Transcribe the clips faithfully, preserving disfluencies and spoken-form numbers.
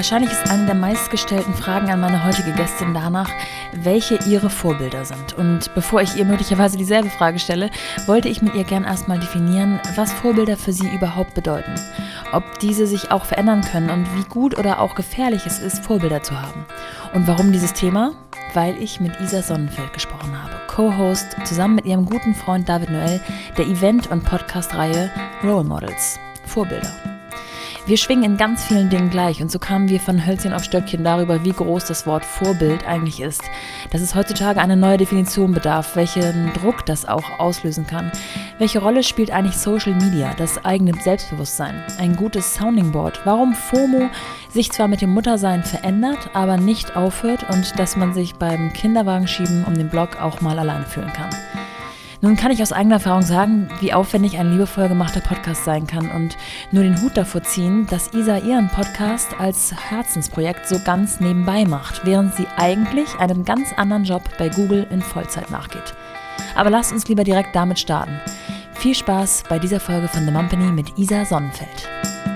Wahrscheinlich ist eine der meistgestellten Fragen an meine heutige Gästin danach, welche ihre Vorbilder sind. Und bevor ich ihr möglicherweise dieselbe Frage stelle, wollte ich mit ihr gern erstmal definieren, was Vorbilder für sie überhaupt bedeuten. Ob diese sich auch verändern können und wie gut oder auch gefährlich es ist, Vorbilder zu haben. Und warum dieses Thema? Weil ich mit Isa Sonnenfeld gesprochen habe, Co-Host zusammen mit ihrem guten Freund David Noel der Event- und Podcast-Reihe Role Models, Vorbilder. Wir schwingen in ganz vielen Dingen gleich und so kamen wir von Hölzchen auf Stöckchen darüber, wie groß das Wort Vorbild eigentlich ist, dass es heutzutage eine neue Definition bedarf, welchen Druck das auch auslösen kann. Welche Rolle spielt eigentlich Social Media, das eigene Selbstbewusstsein, ein gutes Sounding Board, warum FOMO sich zwar mit dem Muttersein verändert, aber nicht aufhört und dass man sich beim Kinderwagenschieben um den Block auch mal alleine fühlen kann. Nun kann ich aus eigener Erfahrung sagen, wie aufwendig ein liebevoll gemachter Podcast sein kann und nur den Hut davor ziehen, dass Isa ihren Podcast als Herzensprojekt so ganz nebenbei macht, während sie eigentlich einem ganz anderen Job bei Google in Vollzeit nachgeht. Aber lasst uns lieber direkt damit starten. Viel Spaß bei dieser Folge von The Mumpany mit Isa Sonnenfeld.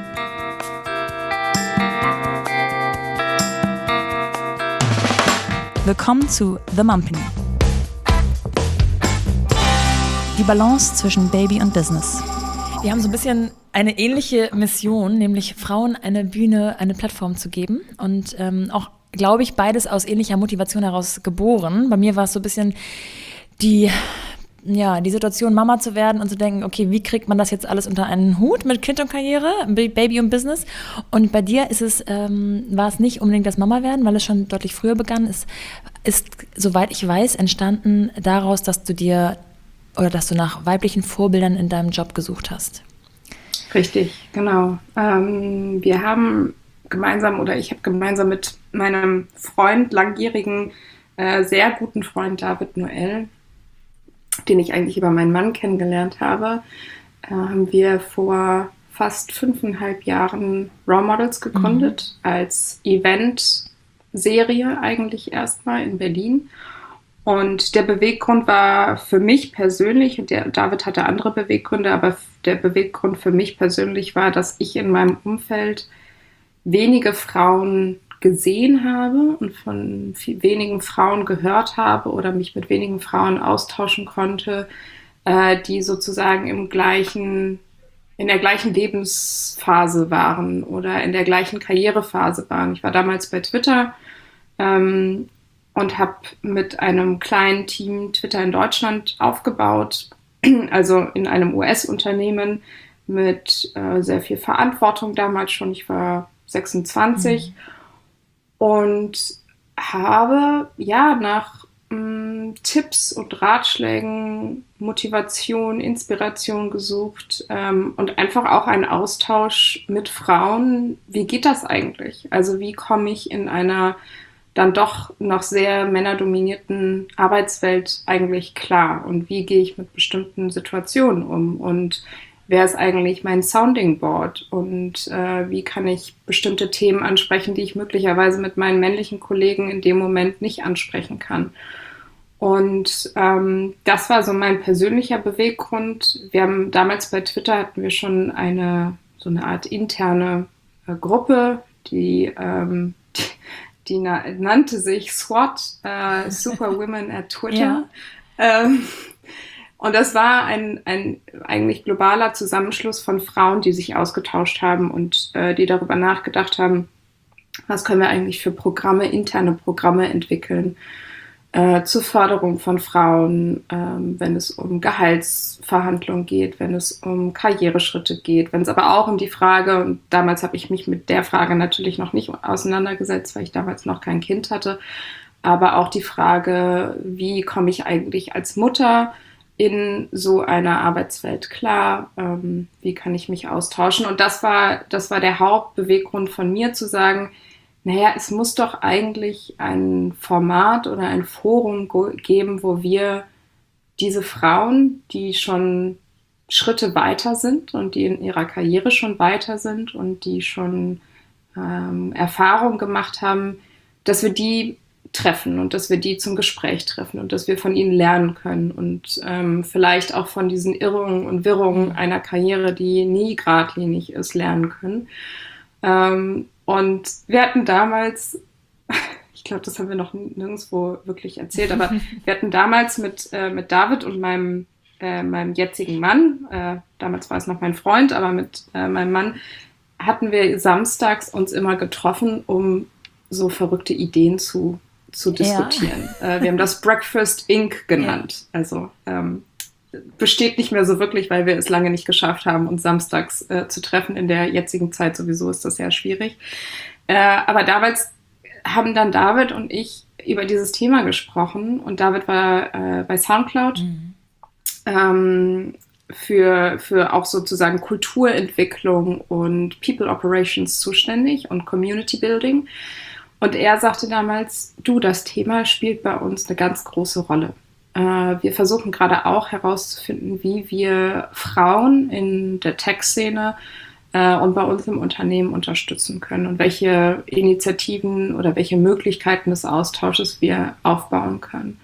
Willkommen zu The Mumpany. Die Balance zwischen Baby und Business. Wir haben so ein bisschen eine ähnliche Mission, nämlich Frauen eine Bühne, eine Plattform zu geben. Und ähm, auch, glaube ich, beides aus ähnlicher Motivation heraus geboren. Bei mir war es so ein bisschen die, ja, die Situation, Mama zu werden und zu denken, okay, wie kriegt man das jetzt alles unter einen Hut mit Kind und Karriere, Baby und Business? Und bei dir ist es, ähm, war es nicht unbedingt das Mama werden, weil es schon deutlich früher begann. Es ist, soweit ich weiß, entstanden daraus, dass du dir oder dass du nach weiblichen Vorbildern in deinem Job gesucht hast. Richtig, genau. Ähm, wir haben gemeinsam oder ich habe gemeinsam mit meinem Freund, langjährigen, äh, sehr guten Freund David Noel, den ich eigentlich über meinen Mann kennengelernt habe, äh, haben wir vor fast fünfeinhalb Jahren Role Models gegründet, mhm. als Event-Serie eigentlich erstmal in Berlin. Und der Beweggrund war für mich persönlich, und der David hatte andere Beweggründe, aber der Beweggrund für mich persönlich war, dass ich in meinem Umfeld wenige Frauen gesehen habe und von viel, wenigen Frauen gehört habe oder mich mit wenigen Frauen austauschen konnte, äh, die sozusagen im gleichen, in der gleichen Lebensphase waren oder in der gleichen Karrierephase waren. Ich war damals bei Twitter, ähm, und habe mit einem kleinen Team Twitter in Deutschland aufgebaut, also in einem U S-Unternehmen mit äh, sehr viel Verantwortung damals schon. Ich war sechsundzwanzig mhm. und habe ja nach mh, Tipps und Ratschlägen, Motivation, Inspiration gesucht ähm, und einfach auch einen Austausch mit Frauen. Wie geht das eigentlich? Also wie komme ich in einer dann doch noch sehr männerdominierten Arbeitswelt eigentlich klar? Und wie gehe ich mit bestimmten Situationen um? Und wer ist eigentlich mein Sounding Board? Und äh, wie kann ich bestimmte Themen ansprechen, die ich möglicherweise mit meinen männlichen Kollegen in dem Moment nicht ansprechen kann? Und ähm, das war so mein persönlicher Beweggrund. Wir haben damals bei Twitter hatten wir schon eine so eine Art interne äh, Gruppe, die ähm, Die na- nannte sich SWAT, äh, Super Women at Twitter. Ja. Ähm, und das war ein, ein eigentlich globaler Zusammenschluss von Frauen, die sich ausgetauscht haben und äh, die darüber nachgedacht haben, was können wir eigentlich für Programme, interne Programme entwickeln äh, zur Förderung von Frauen, ähm, wenn es um Gehaltsverhandlungen geht, wenn es um Karriereschritte geht, wenn es aber auch um die Frage, und damals habe ich mich mit der Frage natürlich noch nicht auseinandergesetzt, weil ich damals noch kein Kind hatte, aber auch die Frage, wie komme ich eigentlich als Mutter in so einer Arbeitswelt klar, ähm, wie kann ich mich austauschen? Und das war, das war der Hauptbeweggrund von mir, zu sagen, naja, es muss doch eigentlich ein Format oder ein Forum go- geben, wo wir diese Frauen, die schon Schritte weiter sind und die in ihrer Karriere schon weiter sind und die schon ähm, Erfahrung gemacht haben, dass wir die treffen und dass wir die zum Gespräch treffen und dass wir von ihnen lernen können und ähm, vielleicht auch von diesen Irrungen und Wirrungen einer Karriere, die nie geradlinig ist, lernen können. Ähm, Und wir hatten damals, ich glaube, das haben wir noch nirgendwo wirklich erzählt, aber wir hatten damals mit, äh, mit David und meinem, äh, meinem jetzigen Mann, äh, damals war es noch mein Freund, aber mit äh, meinem Mann, hatten wir samstags uns immer getroffen, um so verrückte Ideen zu, zu diskutieren. Ja. Äh, wir haben das Breakfast Incorporated genannt. Ja. Also ähm, besteht nicht mehr so wirklich, weil wir es lange nicht geschafft haben, uns samstags äh, zu treffen. In der jetzigen Zeit sowieso ist das sehr schwierig. Äh, aber damals haben dann David und ich über dieses Thema gesprochen. Und David war äh, bei SoundCloud mhm. ähm, für, für auch sozusagen Kulturentwicklung und People Operations zuständig und Community Building. Und er sagte damals, du, das Thema spielt bei uns eine ganz große Rolle. Wir versuchen gerade auch herauszufinden, wie wir Frauen in der Tech-Szene äh, und bei uns im Unternehmen unterstützen können und welche Initiativen oder welche Möglichkeiten des Austausches wir aufbauen können.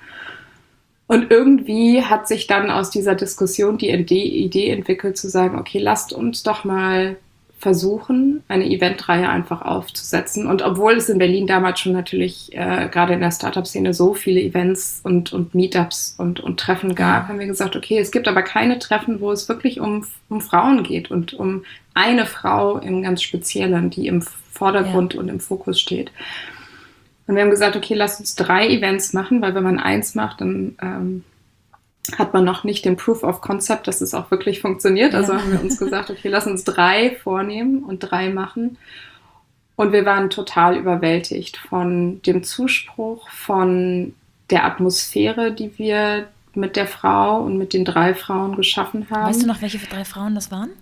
Und irgendwie hat sich dann aus dieser Diskussion die Idee entwickelt, zu sagen, okay, lasst uns doch mal versuchen, eine Eventreihe einfach aufzusetzen. Und obwohl es in Berlin damals schon natürlich äh, gerade in der Startup-Szene so viele Events und, und Meetups und, und Treffen gab, haben wir gesagt, okay, es gibt aber keine Treffen, wo es wirklich um, um Frauen geht und um eine Frau im ganz Speziellen, die im Vordergrund ja. und im Fokus steht. Und wir haben gesagt, okay, lass uns drei Events machen, weil wenn man eins macht, dann ähm, hat man noch nicht den Proof of Concept, dass es auch wirklich funktioniert. Also ja. haben wir uns gesagt, okay, lass uns drei vornehmen und drei machen. Und wir waren total überwältigt von dem Zuspruch, von der Atmosphäre, die wir mit der Frau und mit den drei Frauen geschaffen haben. Weißt du noch, welche drei Frauen das waren?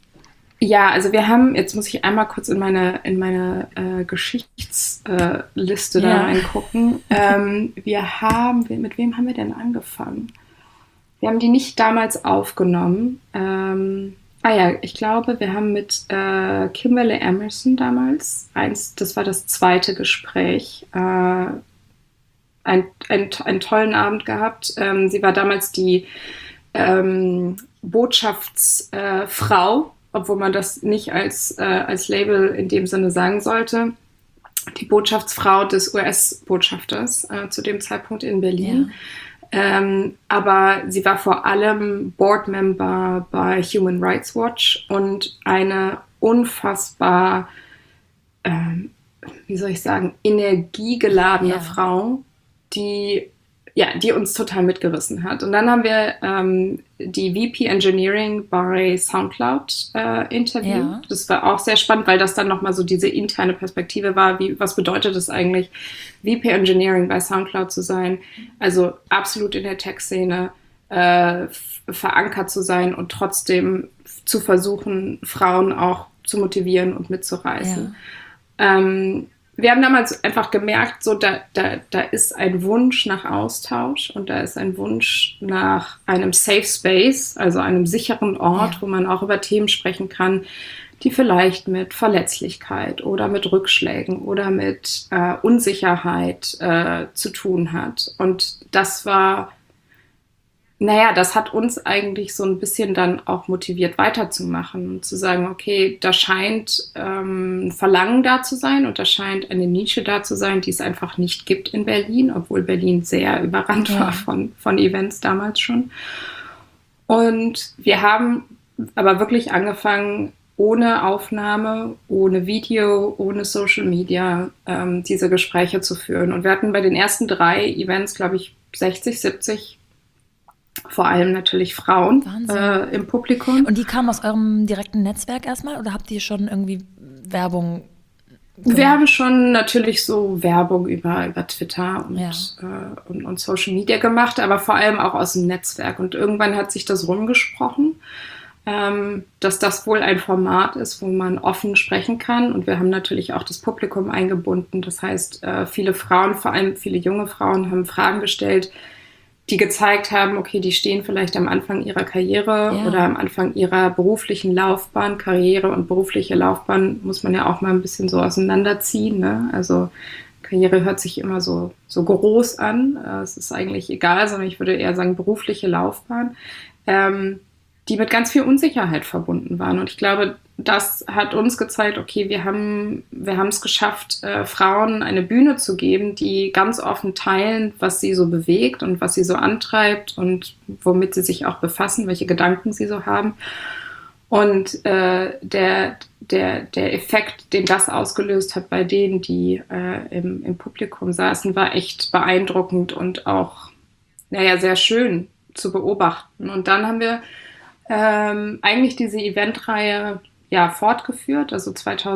Ja, also wir haben, jetzt muss ich einmal kurz in meine, in meine äh, Geschichtsliste äh, da ja. reingucken. Ähm, wir haben, mit wem haben wir denn angefangen? Wir haben die nicht damals aufgenommen. Ähm, ah ja, ich glaube, wir haben mit äh, Kimberly Emerson damals, eins, das war das zweite Gespräch, äh, ein, ein, einen tollen Abend gehabt. Ähm, sie war damals die ähm, Botschaftsfrau, äh, obwohl man das nicht als, äh, als Label in dem Sinne sagen sollte. Die Botschaftsfrau des U S-Botschafters äh, zu dem Zeitpunkt in Berlin. Ja. Ähm, aber sie war vor allem Board-Member bei Human Rights Watch und eine unfassbar, ähm, wie soll ich sagen, energiegeladene ja. Frau, die, ja, die uns total mitgerissen hat. Und dann haben wir ähm, die V P Engineering bei SoundCloud äh, interviewt. Ja. Das war auch sehr spannend, weil das dann nochmal so diese interne Perspektive war. Wie, was bedeutet es eigentlich, V P Engineering bei SoundCloud zu sein? Also absolut in der Tech-Szene äh, f- verankert zu sein und trotzdem zu versuchen, Frauen auch zu motivieren und mitzureißen. Ja. Ähm, Wir haben damals einfach gemerkt, so da, da, da ist ein Wunsch nach Austausch und da ist ein Wunsch nach einem Safe Space, also einem sicheren Ort, ja. wo man auch über Themen sprechen kann, die vielleicht mit Verletzlichkeit oder mit Rückschlägen oder mit äh, Unsicherheit äh, zu tun hat. Und das war, naja, das hat uns eigentlich so ein bisschen dann auch motiviert weiterzumachen und zu sagen, okay, da scheint ähm, ein Verlangen da zu sein und da scheint eine Nische da zu sein, die es einfach nicht gibt in Berlin, obwohl Berlin sehr überrannt ja. war von, von Events damals schon. Und wir haben aber wirklich angefangen, ohne Aufnahme, ohne Video, ohne Social Media ähm, diese Gespräche zu führen. Und wir hatten bei den ersten drei Events, glaube ich, sechzig, siebzig vor allem natürlich Frauen äh, im Publikum. Und die kamen aus eurem direkten Netzwerk erstmal oder habt ihr schon irgendwie Werbung gemacht? Wir haben schon natürlich so Werbung über, über Twitter und, ja. äh, und, und Social Media gemacht, aber vor allem auch aus dem Netzwerk. Und irgendwann hat sich das rumgesprochen, ähm, dass das wohl ein Format ist, wo man offen sprechen kann. Und wir haben natürlich auch das Publikum eingebunden. Das heißt, äh, viele Frauen, vor allem viele junge Frauen, haben Fragen gestellt, die gezeigt haben, okay, die stehen vielleicht am Anfang ihrer Karriere ja. oder am Anfang ihrer beruflichen Laufbahn. Karriere und berufliche Laufbahn muss man ja auch mal ein bisschen so auseinanderziehen, ne? Also Karriere hört sich immer so, so groß an. Es ist eigentlich egal, sondern ich würde eher sagen berufliche Laufbahn. Ähm, die mit ganz viel Unsicherheit verbunden waren. Und ich glaube, das hat uns gezeigt, okay, wir haben wir haben es geschafft, äh, Frauen eine Bühne zu geben, die ganz offen teilen, was sie so bewegt und was sie so antreibt und womit sie sich auch befassen, welche Gedanken sie so haben. Und äh, der, der, der Effekt, den das ausgelöst hat bei denen, die äh, im, im Publikum saßen, war echt beeindruckend und auch, naja, sehr schön zu beobachten. Und dann haben wir ähm, eigentlich diese Eventreihe ja fortgeführt, also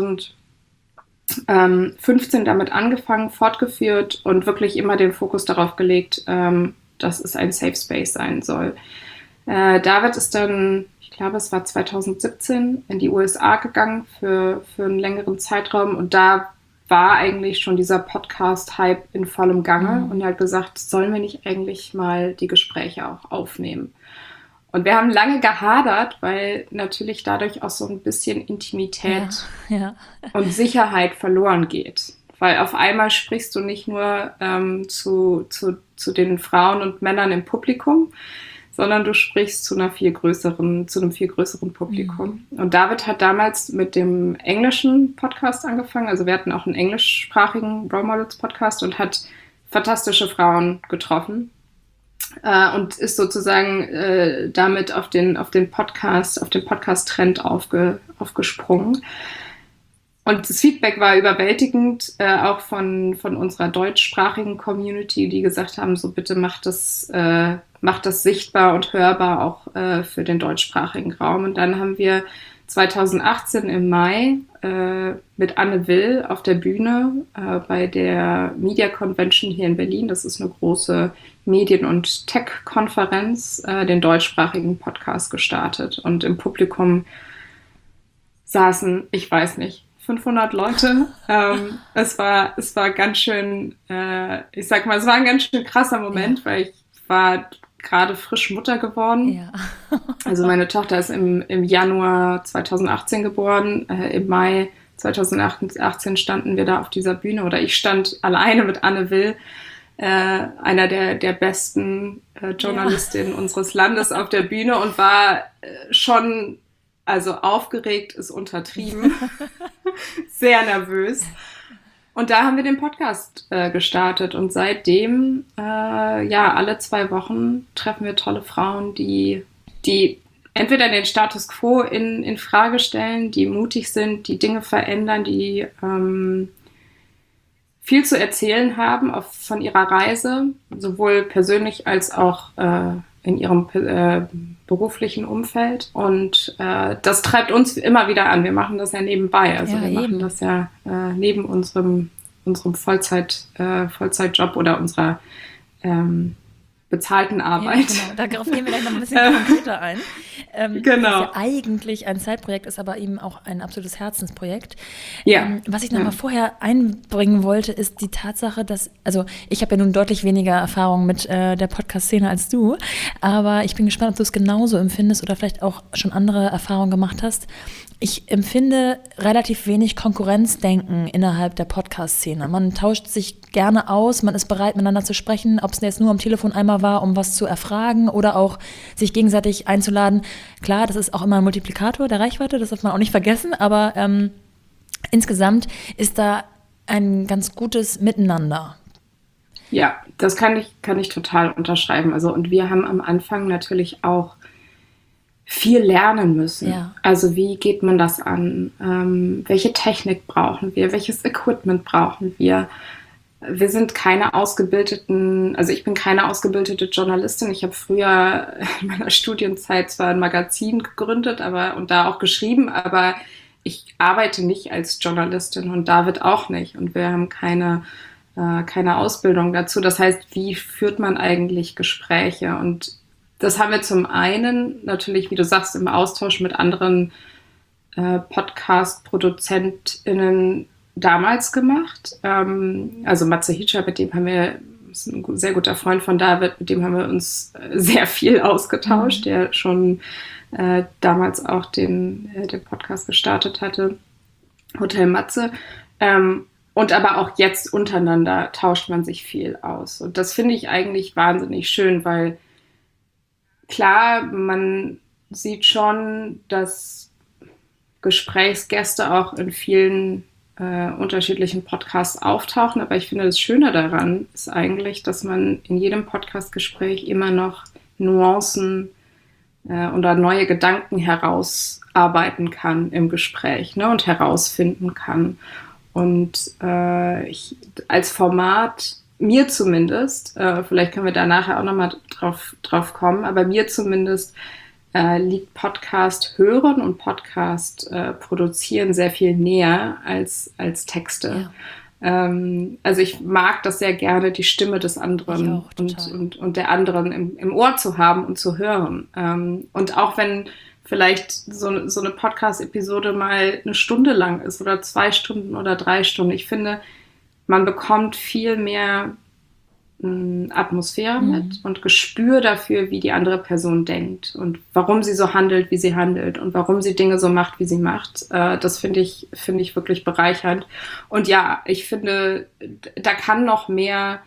zweitausendfünfzehn damit angefangen, fortgeführt und wirklich immer den Fokus darauf gelegt, ähm, dass es ein Safe Space sein soll. Äh, David ist dann, ich glaube, es war zweitausendsiebzehn, in die U S A gegangen für, für einen längeren Zeitraum und da war eigentlich schon dieser Podcast-Hype in vollem Gange mhm. und er hat gesagt, sollen wir nicht eigentlich mal die Gespräche auch aufnehmen? Und wir haben lange gehadert, weil natürlich dadurch auch so ein bisschen Intimität ja, ja. und Sicherheit verloren geht. Weil auf einmal sprichst du nicht nur ähm, zu, zu, zu den Frauen und Männern im Publikum, sondern du sprichst zu einer viel größeren, zu einem viel größeren Publikum. Mhm. Und David hat damals mit dem englischen Podcast angefangen. Also wir hatten auch einen englischsprachigen Role Models Podcast und hat fantastische Frauen getroffen. Äh, und ist sozusagen äh, damit auf den, auf den Podcast, auf den Podcast-Trend aufge, aufgesprungen. Und das Feedback war überwältigend, äh, auch von, von unserer deutschsprachigen Community, die gesagt haben, so bitte macht das, äh, macht das sichtbar und hörbar auch äh, für den deutschsprachigen Raum. Und dann haben wir zweitausendachtzehn im Mai äh, mit Anne Will auf der Bühne äh, bei der Media Convention hier in Berlin, das ist eine große Medien- und Tech-Konferenz, äh, den deutschsprachigen Podcast gestartet. Und im Publikum saßen, ich weiß nicht, fünfhundert Leute. ähm, es war, es war ganz schön, äh, ich sag mal, es war ein ganz schön krasser Moment, ja. weil ich war gerade frisch Mutter geworden. Ja. Also meine Tochter ist im, im Januar zweitausendachtzehn geboren. Äh, Im Mai zweitausendachtzehn standen wir da auf dieser Bühne oder ich stand alleine mit Anne Will, äh, einer der, der besten äh, Journalistinnen ja. unseres Landes auf der Bühne und war äh, schon, also aufgeregt ist untertrieben, sehr nervös. Und da haben wir den Podcast äh, gestartet und seitdem, äh, ja, alle zwei Wochen treffen wir tolle Frauen, die, die entweder den Status quo in, in Frage stellen, die mutig sind, die Dinge verändern, die ähm, viel zu erzählen haben auf, von ihrer Reise, sowohl persönlich als auch äh, in ihrem äh, beruflichen Umfeld. Und äh, das treibt uns immer wieder an. Wir machen das ja nebenbei. Also ja, wir eben. machen das ja äh, neben unserem, unserem Vollzeit, äh, Vollzeitjob oder unserer ähm, bezahlten Arbeit. Ja, genau. Darauf gehen wir gleich noch ein bisschen konkreter ein. Ähm, genau. Das ja eigentlich ein Zeitprojekt ist, aber eben auch ein absolutes Herzensprojekt. Ja. Ähm, was ich noch ja. mal vorher einbringen wollte, ist die Tatsache, dass, also ich habe ja nun deutlich weniger Erfahrung mit äh, der Podcast-Szene als du, aber ich bin gespannt, ob du es genauso empfindest oder vielleicht auch schon andere Erfahrungen gemacht hast. Ich empfinde relativ wenig Konkurrenzdenken innerhalb der Podcast-Szene. Man tauscht sich gerne aus, man ist bereit, miteinander zu sprechen, ob es jetzt nur am Telefon einmal war, um was zu erfragen oder auch sich gegenseitig einzuladen. Klar, das ist auch immer ein Multiplikator der Reichweite, das darf man auch nicht vergessen, aber ähm, insgesamt ist da ein ganz gutes Miteinander. Ja, das kann ich, kann ich total unterschreiben. Also, und wir haben am Anfang natürlich auch viel lernen müssen. Ja. Also wie geht man das an? Ähm, welche Technik brauchen wir? Welches Equipment brauchen wir? Wir sind keine ausgebildeten, also ich bin keine ausgebildete Journalistin. Ich habe früher in meiner Studienzeit zwar ein Magazin gegründet, aber und da auch geschrieben, aber ich arbeite nicht als Journalistin und David auch nicht. Und wir haben keine, äh, keine Ausbildung dazu. Das heißt, wie führt man eigentlich Gespräche? Und das haben wir zum einen natürlich, wie du sagst, im Austausch mit anderen äh, Podcast-ProduzentInnen damals gemacht. Ähm, also Matze Hietscher, mit dem haben wir, ist ein sehr guter Freund von David, mit dem haben wir uns äh, sehr viel ausgetauscht, mhm. der schon äh, damals auch den, äh, den Podcast gestartet hatte, Hotel Matze. Ähm, und aber auch jetzt untereinander tauscht man sich viel aus. Und das finde ich eigentlich wahnsinnig schön, weil klar, man, sieht schon, dass Gesprächsgäste auch in vielen äh, unterschiedlichen Podcasts auftauchen. Aber ich finde, das Schöne daran ist eigentlich, dass man in jedem Podcastgespräch immer noch Nuancen äh, oder neue Gedanken herausarbeiten kann im Gespräch, ne, und herausfinden kann. Und äh, ich, als Format, mir zumindest, äh, vielleicht können wir da nachher auch nochmal drauf, drauf kommen, aber mir zumindest äh, liegt Podcast hören und Podcast äh, produzieren sehr viel näher als, als Texte. Ja. Ähm, also ich mag das sehr gerne, die Stimme des anderen auch, und, und, und der anderen im, im Ohr zu haben und zu hören. Ähm, und auch wenn vielleicht so, so eine Podcast-Episode mal eine Stunde lang ist oder zwei Stunden oder drei Stunden. Ich finde, man bekommt viel mehr mh, Atmosphäre mhm. mit und Gespür dafür, wie die andere Person denkt und warum sie so handelt, wie sie handelt und warum sie Dinge so macht, wie sie macht. Äh, das finde ich, finde ich wirklich bereichernd. Und ja, ich finde, da kann noch mehr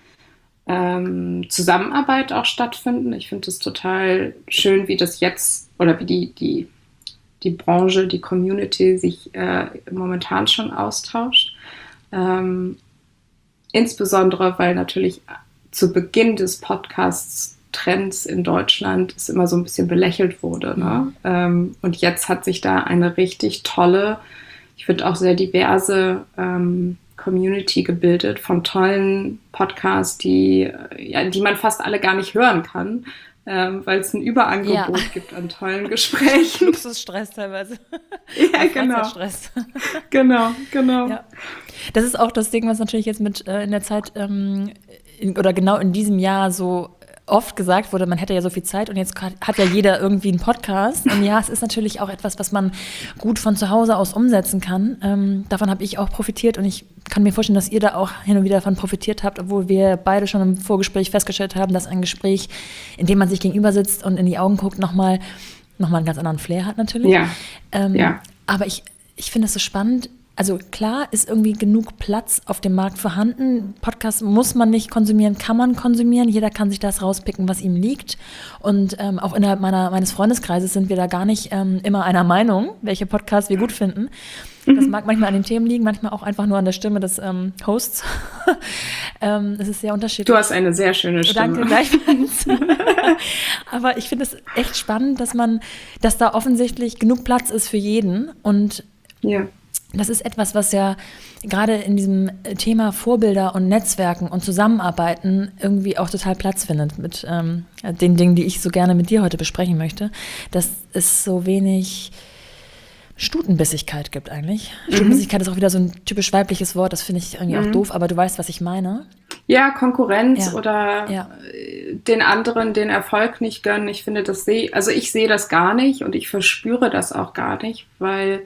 ähm, Zusammenarbeit auch stattfinden. Ich finde es total schön, wie das jetzt oder wie die, die, die Branche, die Community sich äh, momentan schon austauscht. Ähm, insbesondere, weil natürlich zu Beginn des Podcasts-Trends in Deutschland es immer so ein bisschen belächelt wurde. Ne? Ähm, und jetzt hat sich da eine richtig tolle, ich finde auch sehr diverse ähm, Community gebildet von tollen Podcasts, die, ja, die man fast alle gar nicht hören kann, ähm, weil es ein Überangebot ja. gibt an tollen Gesprächen. Luxusstress teilweise. Ja, genau. Stress. Genau, genau. Ja. Das ist auch das Ding, was natürlich jetzt mit äh, in der Zeit ähm, in, oder genau in diesem Jahr so oft gesagt wurde, man hätte ja so viel Zeit und jetzt hat, hat ja jeder irgendwie einen Podcast. Und ja, es ist natürlich auch etwas, was man gut von zu Hause aus umsetzen kann. Ähm, davon habe ich auch profitiert und ich kann mir vorstellen, dass ihr da auch hin und wieder davon profitiert habt, obwohl wir beide schon im Vorgespräch festgestellt haben, dass ein Gespräch, in dem man sich gegenüber sitzt und in die Augen guckt, nochmal noch mal einen ganz anderen Flair hat natürlich. Ja. Ähm, ja. Aber ich, ich finde es so spannend. Also klar ist irgendwie genug Platz auf dem Markt vorhanden. Podcasts muss man nicht konsumieren, kann man konsumieren. Jeder kann sich das rauspicken, was ihm liegt. Und ähm, auch innerhalb meiner, meines Freundeskreises sind wir da gar nicht ähm, immer einer Meinung, welche Podcasts wir gut finden. Das mag manchmal an den Themen liegen, manchmal auch einfach nur an der Stimme des ähm, Hosts. ähm, das ist sehr unterschiedlich. Du hast eine sehr schöne Stimme. Danke, gleichfalls. Aber ich finde es echt spannend, dass man, dass da offensichtlich genug Platz ist für jeden. Und ja. das ist etwas, was ja gerade in diesem Thema Vorbilder und Netzwerken und Zusammenarbeiten irgendwie auch total Platz findet mit ähm, den Dingen, die ich so gerne mit dir heute besprechen möchte. Dass es so wenig Stutenbissigkeit gibt eigentlich. Mhm. Stutenbissigkeit ist auch wieder so ein typisch weibliches Wort, das finde ich irgendwie mhm. auch doof, aber du weißt, was ich meine. Ja, Konkurrenz ja. oder ja. den anderen den Erfolg nicht gönnen. Ich finde, das sehe, also ich sehe das gar nicht und ich verspüre das auch gar nicht, weil,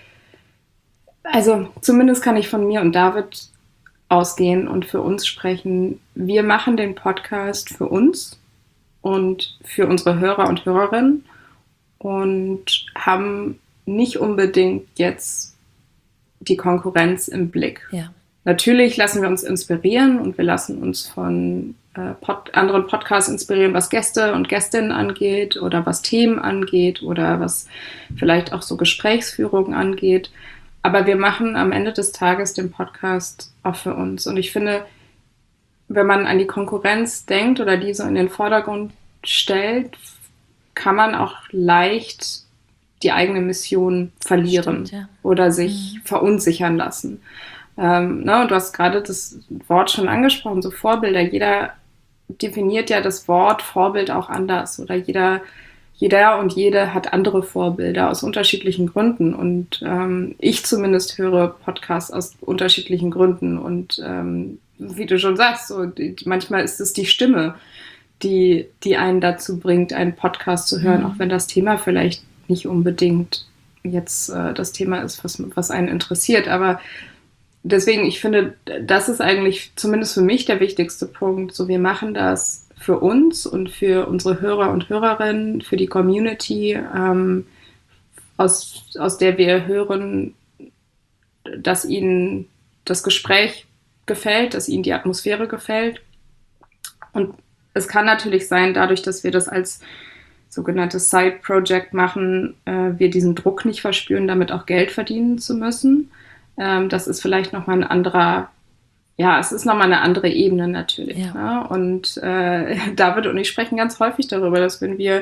also zumindest kann ich von mir und David ausgehen und für uns sprechen. Wir machen den Podcast für uns und für unsere Hörer und Hörerinnen und haben nicht unbedingt jetzt die Konkurrenz im Blick. Ja. Natürlich lassen wir uns inspirieren und wir lassen uns von äh, Pod- anderen Podcasts inspirieren, was Gäste und Gästinnen angeht oder was Themen angeht oder was vielleicht auch so Gesprächsführung angeht. Aber wir machen am Ende des Tages den Podcast auch für uns. Und ich finde, wenn man an die Konkurrenz denkt oder die so in den Vordergrund stellt, kann man auch leicht die eigene Mission verlieren. Stimmt, ja. Oder sich mhm. verunsichern lassen. Ähm, ne, und du hast gerade das Wort schon angesprochen, so Vorbilder. Jeder definiert ja das Wort Vorbild auch anders. Oder jeder, jeder und jede hat andere Vorbilder aus unterschiedlichen Gründen. Und ähm, ich zumindest höre Podcasts aus unterschiedlichen Gründen. Und ähm, wie du schon sagst, so, die, manchmal ist es die Stimme, die, die einen dazu bringt, einen Podcast zu hören, mhm. auch wenn das Thema vielleicht nicht unbedingt jetzt äh, das Thema ist, was, was einen interessiert. Aber deswegen, ich finde, das ist eigentlich zumindest für mich der wichtigste Punkt. So, wir machen das für uns und für unsere Hörer und Hörerinnen, für die Community, ähm, aus, aus der wir hören, dass ihnen das Gespräch gefällt, dass ihnen die Atmosphäre gefällt. Und es kann natürlich sein, dadurch, dass wir das als sogenanntes Side-Project machen, äh, wir diesen Druck nicht verspüren, damit auch Geld verdienen zu müssen. Ähm, das ist vielleicht nochmal ein anderer, ja, es ist nochmal eine andere Ebene natürlich. Ja. Ne? Und äh, David und ich sprechen ganz häufig darüber, dass wenn wir,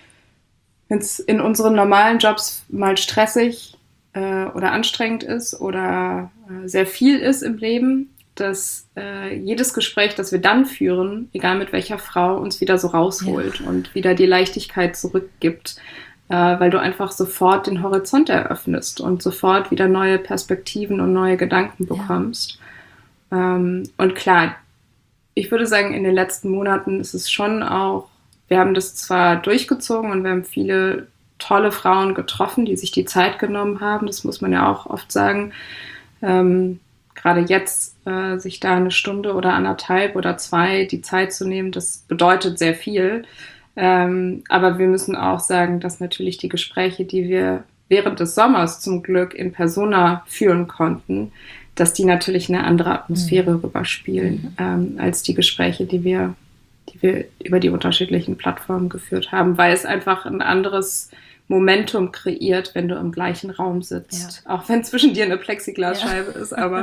wenn es in unseren normalen Jobs mal stressig äh, oder anstrengend ist oder äh, sehr viel ist im Leben, dass äh, jedes Gespräch, das wir dann führen, egal mit welcher Frau, uns wieder so rausholt ja. und wieder die Leichtigkeit zurückgibt, äh, weil du einfach sofort den Horizont eröffnest und sofort wieder neue Perspektiven und neue Gedanken bekommst. Ja. Ähm, und klar, ich würde sagen, in den letzten Monaten ist es schon auch, wir haben das zwar durchgezogen und wir haben viele tolle Frauen getroffen, die sich die Zeit genommen haben, das muss man ja auch oft sagen, ähm, gerade jetzt äh, sich da eine Stunde oder anderthalb oder zwei die Zeit zu nehmen, das bedeutet sehr viel. Ähm, aber wir müssen auch sagen, dass natürlich die Gespräche, die wir während des Sommers zum Glück in Persona führen konnten, dass die natürlich eine andere Atmosphäre mhm. rüberspielen, ähm, als die Gespräche, die wir, die wir über die unterschiedlichen Plattformen geführt haben, weil es einfach ein anderes Momentum kreiert, wenn du im gleichen Raum sitzt. Ja. Auch wenn zwischen dir eine Plexiglasscheibe ja. ist, aber,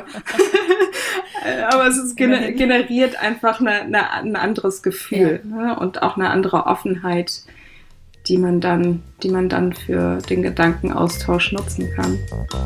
aber es ist gener- generiert einfach eine, eine, ein anderes Gefühl ja. ne? Und auch eine andere Offenheit, die man dann, die man dann für den Gedankenaustausch nutzen kann.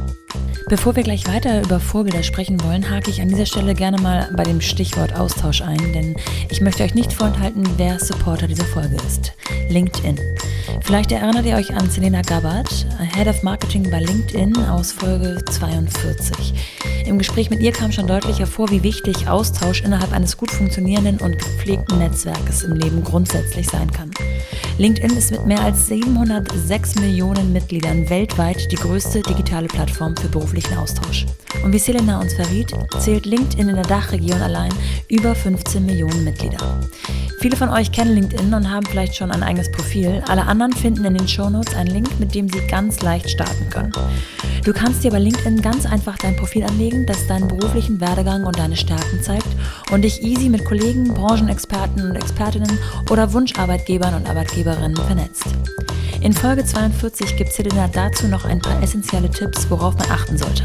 Bevor wir gleich weiter über Vorbilder sprechen wollen, hake ich an dieser Stelle gerne mal bei dem Stichwort Austausch ein, denn ich möchte euch nicht vorenthalten, wer Supporter dieser Folge ist. LinkedIn. Vielleicht erinnert ihr euch an Selena Gabbard, Head of Marketing bei LinkedIn aus Folge zweiundvierzig. Im Gespräch mit ihr kam schon deutlich hervor, wie wichtig Austausch innerhalb eines gut funktionierenden und gepflegten Netzwerkes im Leben grundsätzlich sein kann. LinkedIn ist mit mehr als siebenhundertsechs Millionen Mitgliedern weltweit die größte digitale Plattform für beruflichen Austausch. Und wie Selena uns verriet, zählt LinkedIn in der Dachregion allein über fünfzehn Millionen Mitglieder. Viele von euch kennen LinkedIn und haben vielleicht schon ein eigenes Profil. Alle anderen finden in den Shownotes einen Link, mit dem sie ganz leicht starten können. Du kannst dir bei LinkedIn ganz einfach dein Profil anlegen, das deinen beruflichen Werdegang und deine Stärken zeigt und dich easy mit Kollegen, Branchenexperten und Expertinnen oder Wunscharbeitgebern und Arbeitgeberinnen vernetzt. In Folge zweiundvierzig gibt Selena dazu noch ein paar essentielle Tipps, worauf man achten sollte.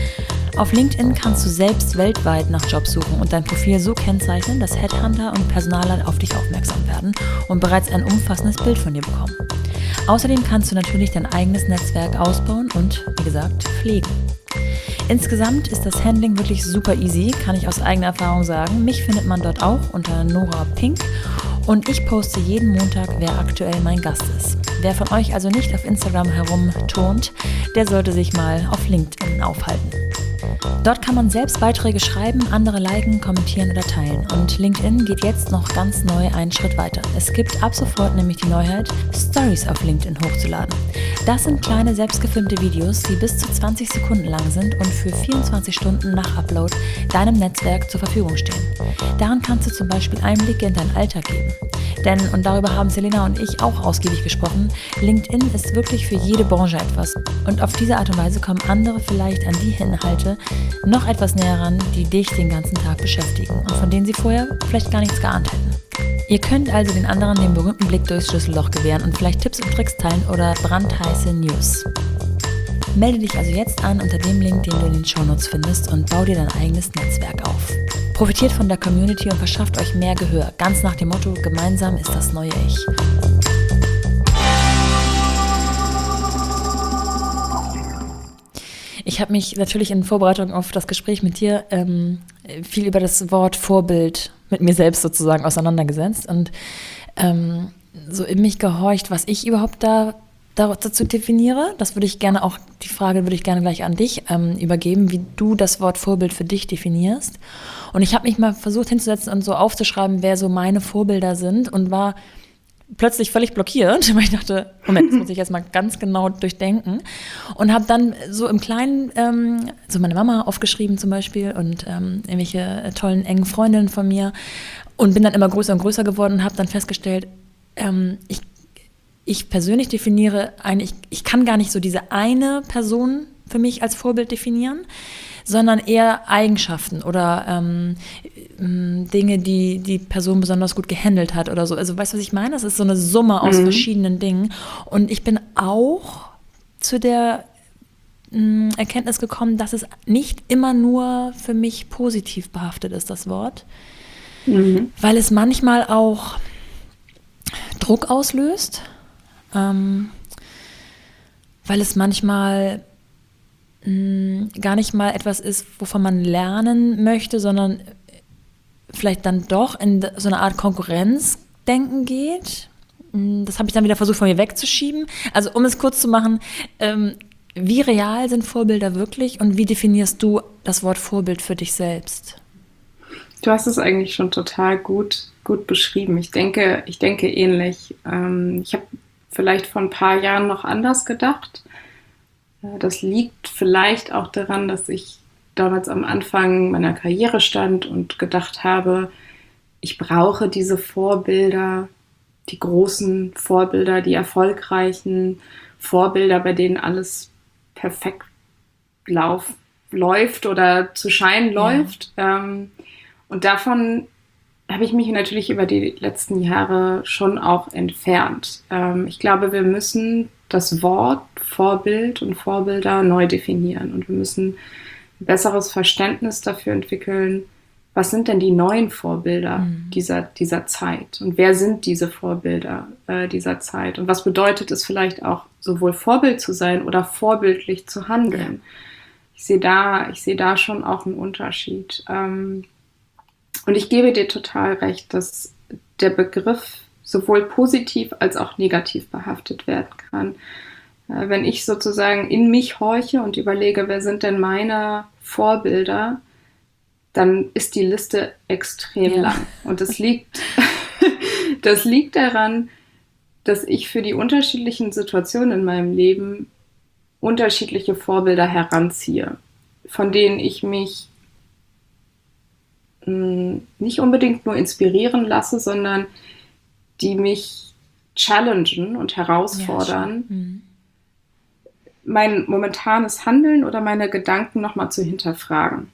Auf LinkedIn kannst du selbst weltweit nach Jobs suchen und dein Profil so kennzeichnen, dass Headhunter und Personaler auf dich aufmerksam werden und bereits ein umfassendes Bild von dir bekommen. Außerdem kannst du natürlich dein eigenes Netzwerk ausbauen und, wie gesagt, pflegen. Insgesamt ist das Handling wirklich super easy, kann ich aus eigener Erfahrung sagen. Mich findet man dort auch unter Nora Pink und ich poste jeden Montag, wer aktuell mein Gast ist. Wer von euch also nicht auf Instagram herumturnt, der sollte sich mal auf LinkedIn aufhalten. Dort kann man selbst Beiträge schreiben, andere liken, kommentieren oder teilen. Und LinkedIn geht jetzt noch ganz neu einen Schritt weiter. Es gibt ab sofort nämlich die Neuheit, Stories auf LinkedIn hochzuladen. Das sind kleine selbstgefilmte Videos, die bis zu zwanzig Sekunden lang sind und für vierundzwanzig Stunden nach Upload deinem Netzwerk zur Verfügung stehen. Daran kannst du zum Beispiel Einblicke in deinen Alltag geben. Denn, und darüber haben Selena und ich auch ausgiebig gesprochen, LinkedIn ist wirklich für jede Branche etwas. Und auf diese Art und Weise kommen andere vielleicht an die Inhalte noch etwas näher ran, die dich den ganzen Tag beschäftigen und von denen sie vorher vielleicht gar nichts geahnt hätten. Ihr könnt also den anderen den berühmten Blick durchs Schlüsselloch gewähren und vielleicht Tipps und Tricks teilen oder brandheiße News. Melde dich also jetzt an unter dem Link, den du in den Shownotes findest und bau dir dein eigenes Netzwerk auf. Profitiert von der Community und verschafft euch mehr Gehör, ganz nach dem Motto, gemeinsam ist das neue Ich. Ich habe mich natürlich in Vorbereitung auf das Gespräch mit dir ähm, viel über das Wort Vorbild mit mir selbst sozusagen auseinandergesetzt und ähm, so in mich gehorcht, was ich überhaupt da dazu definiere. Das würde ich gerne auch, die Frage würde ich gerne gleich an dich ähm, übergeben, wie du das Wort Vorbild für dich definierst. Und ich habe mich mal versucht hinzusetzen und so aufzuschreiben, wer so meine Vorbilder sind und war plötzlich völlig blockiert, weil ich dachte, Moment, das muss ich jetzt mal ganz genau durchdenken. Und habe dann so im Kleinen ähm, so meine Mama aufgeschrieben zum Beispiel und ähm, irgendwelche tollen, engen Freundinnen von mir und bin dann immer größer und größer geworden und habe dann festgestellt, ähm, ich Ich persönlich definiere eigentlich, ich kann gar nicht so diese eine Person für mich als Vorbild definieren, sondern eher Eigenschaften oder ähm, mh, Dinge, die die Person besonders gut gehandelt hat oder so. Also weißt du, was ich meine? Das ist so eine Summe aus Mhm. verschiedenen Dingen. Und ich bin auch zu der mh, Erkenntnis gekommen, dass es nicht immer nur für mich positiv behaftet ist, das Wort. Mhm. Weil es manchmal auch Druck auslöst. Ähm, weil es manchmal mh, gar nicht mal etwas ist, wovon man lernen möchte, sondern vielleicht dann doch in so eine Art Konkurrenzdenken geht. Das habe ich dann wieder versucht, von mir wegzuschieben. Also um es kurz zu machen, ähm, wie real sind Vorbilder wirklich und wie definierst du das Wort Vorbild für dich selbst? Du hast es eigentlich schon total gut, gut beschrieben. Ich denke, ich denke ähnlich. Ähm, ich habe vielleicht vor ein paar Jahren noch anders gedacht. Äh, Das liegt vielleicht auch daran, dass ich damals am Anfang meiner Karriere stand und gedacht habe, ich brauche diese Vorbilder, die großen Vorbilder, die erfolgreichen Vorbilder, bei denen alles perfekt lauf, läuft oder zu Schein Ja. läuft. Ähm, und davon habe ich mich natürlich über die letzten Jahre schon auch entfernt. Ähm, ich glaube, wir müssen das Wort Vorbild und Vorbilder neu definieren und wir müssen ein besseres Verständnis dafür entwickeln, was sind denn die neuen Vorbilder Mhm. dieser, dieser Zeit und wer sind diese Vorbilder äh, dieser Zeit und was bedeutet es vielleicht auch, sowohl Vorbild zu sein oder vorbildlich zu handeln. Ja. Ich sehe da, ich sehe da schon auch einen Unterschied. Ähm, und ich gebe dir total recht, dass der Begriff sowohl positiv als auch negativ behaftet werden kann. Äh, wenn ich sozusagen in mich horche und überlege, wer sind denn meine Vorbilder, dann ist die Liste extrem Ja. lang. Und das liegt, das liegt daran, dass ich für die unterschiedlichen Situationen in meinem Leben unterschiedliche Vorbilder heranziehe, von denen ich mich mh, nicht unbedingt nur inspirieren lasse, sondern die mich challengen und herausfordern, Ja, mhm. mein momentanes Handeln oder meine Gedanken nochmal zu hinterfragen.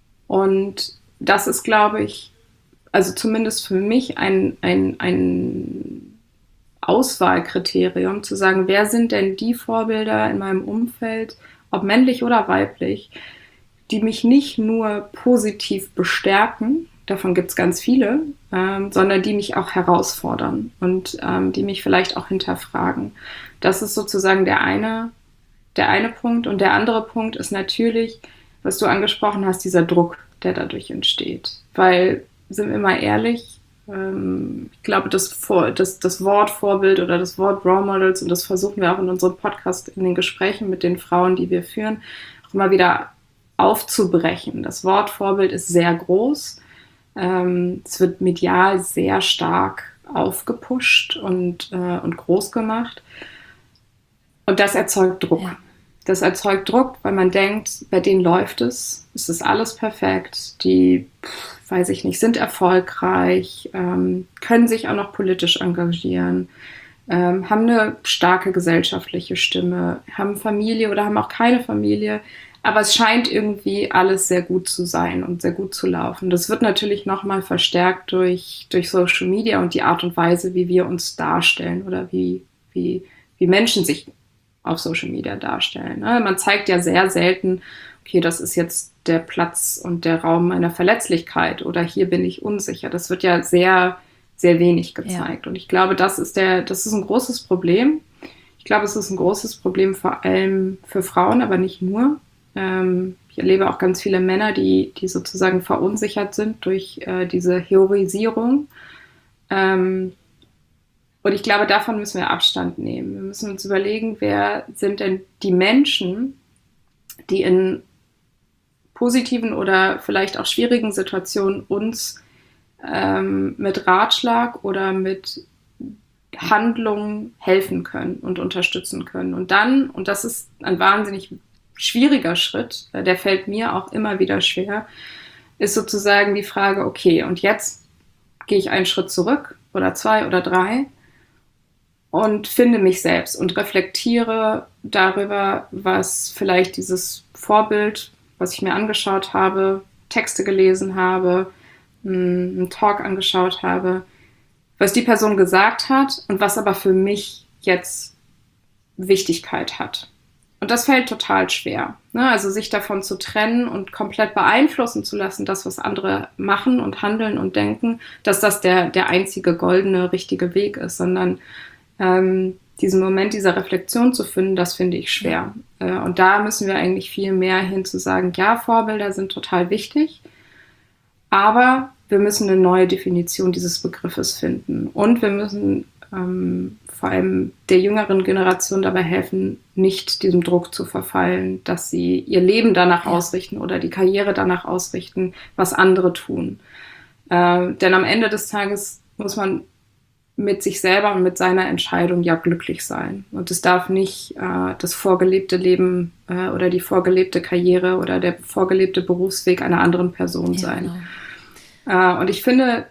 Und das ist, glaube ich, also zumindest für mich ein, ein, ein Auswahlkriterium, zu sagen, wer sind denn die Vorbilder in meinem Umfeld, ob männlich oder weiblich, die mich nicht nur positiv bestärken, davon gibt es ganz viele, ähm, sondern die mich auch herausfordern und ähm, die mich vielleicht auch hinterfragen. Das ist sozusagen der eine, der eine Punkt. Und der andere Punkt ist natürlich, was du angesprochen hast, dieser Druck, der dadurch entsteht. Weil, sind wir mal ehrlich, ähm, ich glaube, das, Vor- das, das Wort Vorbild oder das Wort Role Models, und das versuchen wir auch in unserem Podcast, in den Gesprächen mit den Frauen, die wir führen, auch immer wieder aufzubrechen. Das Wort Vorbild ist sehr groß. Ähm, es wird medial sehr stark aufgepusht und, äh, und groß gemacht. Und das erzeugt Druck. Ja. Das erzeugt Druck, weil man denkt, bei denen läuft es, es ist alles perfekt, die, pff, weiß ich nicht, sind erfolgreich, ähm, können sich auch noch politisch engagieren, ähm, haben eine starke gesellschaftliche Stimme, haben Familie oder haben auch keine Familie, aber es scheint irgendwie alles sehr gut zu sein und sehr gut zu laufen. Das wird natürlich nochmal verstärkt durch, durch Social Media und die Art und Weise, wie wir uns darstellen oder wie, wie, wie Menschen sich auf Social Media darstellen. Man zeigt ja sehr selten, okay, das ist jetzt der Platz und der Raum meiner Verletzlichkeit oder hier bin ich unsicher. Das wird ja sehr, sehr wenig gezeigt. Ja. Und ich glaube, das ist der, das ist ein großes Problem. Ich glaube, es ist ein großes Problem vor allem für Frauen, aber nicht nur. Ich erlebe auch ganz viele Männer, die, die sozusagen verunsichert sind durch äh, diese Heroisierung. Ähm, Und ich glaube, davon müssen wir Abstand nehmen. Wir müssen uns überlegen, wer sind denn die Menschen, die in positiven oder vielleicht auch schwierigen Situationen uns ähm, mit Ratschlag oder mit Handlungen helfen können und unterstützen können. Und dann, und das ist ein wahnsinnig schwieriger Schritt, der fällt mir auch immer wieder schwer, ist sozusagen die Frage, okay, und jetzt gehe ich einen Schritt zurück oder zwei oder drei und finde mich selbst und reflektiere darüber, was vielleicht dieses Vorbild, was ich mir angeschaut habe, Texte gelesen habe, einen Talk angeschaut habe, was die Person gesagt hat und was aber für mich jetzt Wichtigkeit hat. Und das fällt total schwer, ne? Also sich davon zu trennen und komplett beeinflussen zu lassen, das, was andere machen und handeln und denken, dass das der, der einzige goldene, richtige Weg ist, sondern ähm, diesen Moment dieser Reflexion zu finden, das finde ich schwer. Äh, und da müssen wir eigentlich viel mehr hin zu sagen, ja, Vorbilder sind total wichtig, aber wir müssen eine neue Definition dieses Begriffes finden. Und wir müssen ähm, vor allem der jüngeren Generation dabei helfen, nicht diesem Druck zu verfallen, dass sie ihr Leben danach ja. ausrichten oder die Karriere danach ausrichten, was andere tun. Äh, denn am Ende des Tages muss man mit sich selber und mit seiner Entscheidung ja glücklich sein. Und es darf nicht äh, das vorgelebte Leben äh, oder die vorgelebte Karriere oder der vorgelebte Berufsweg einer anderen Person ja, sein. Genau. Äh, und ich finde,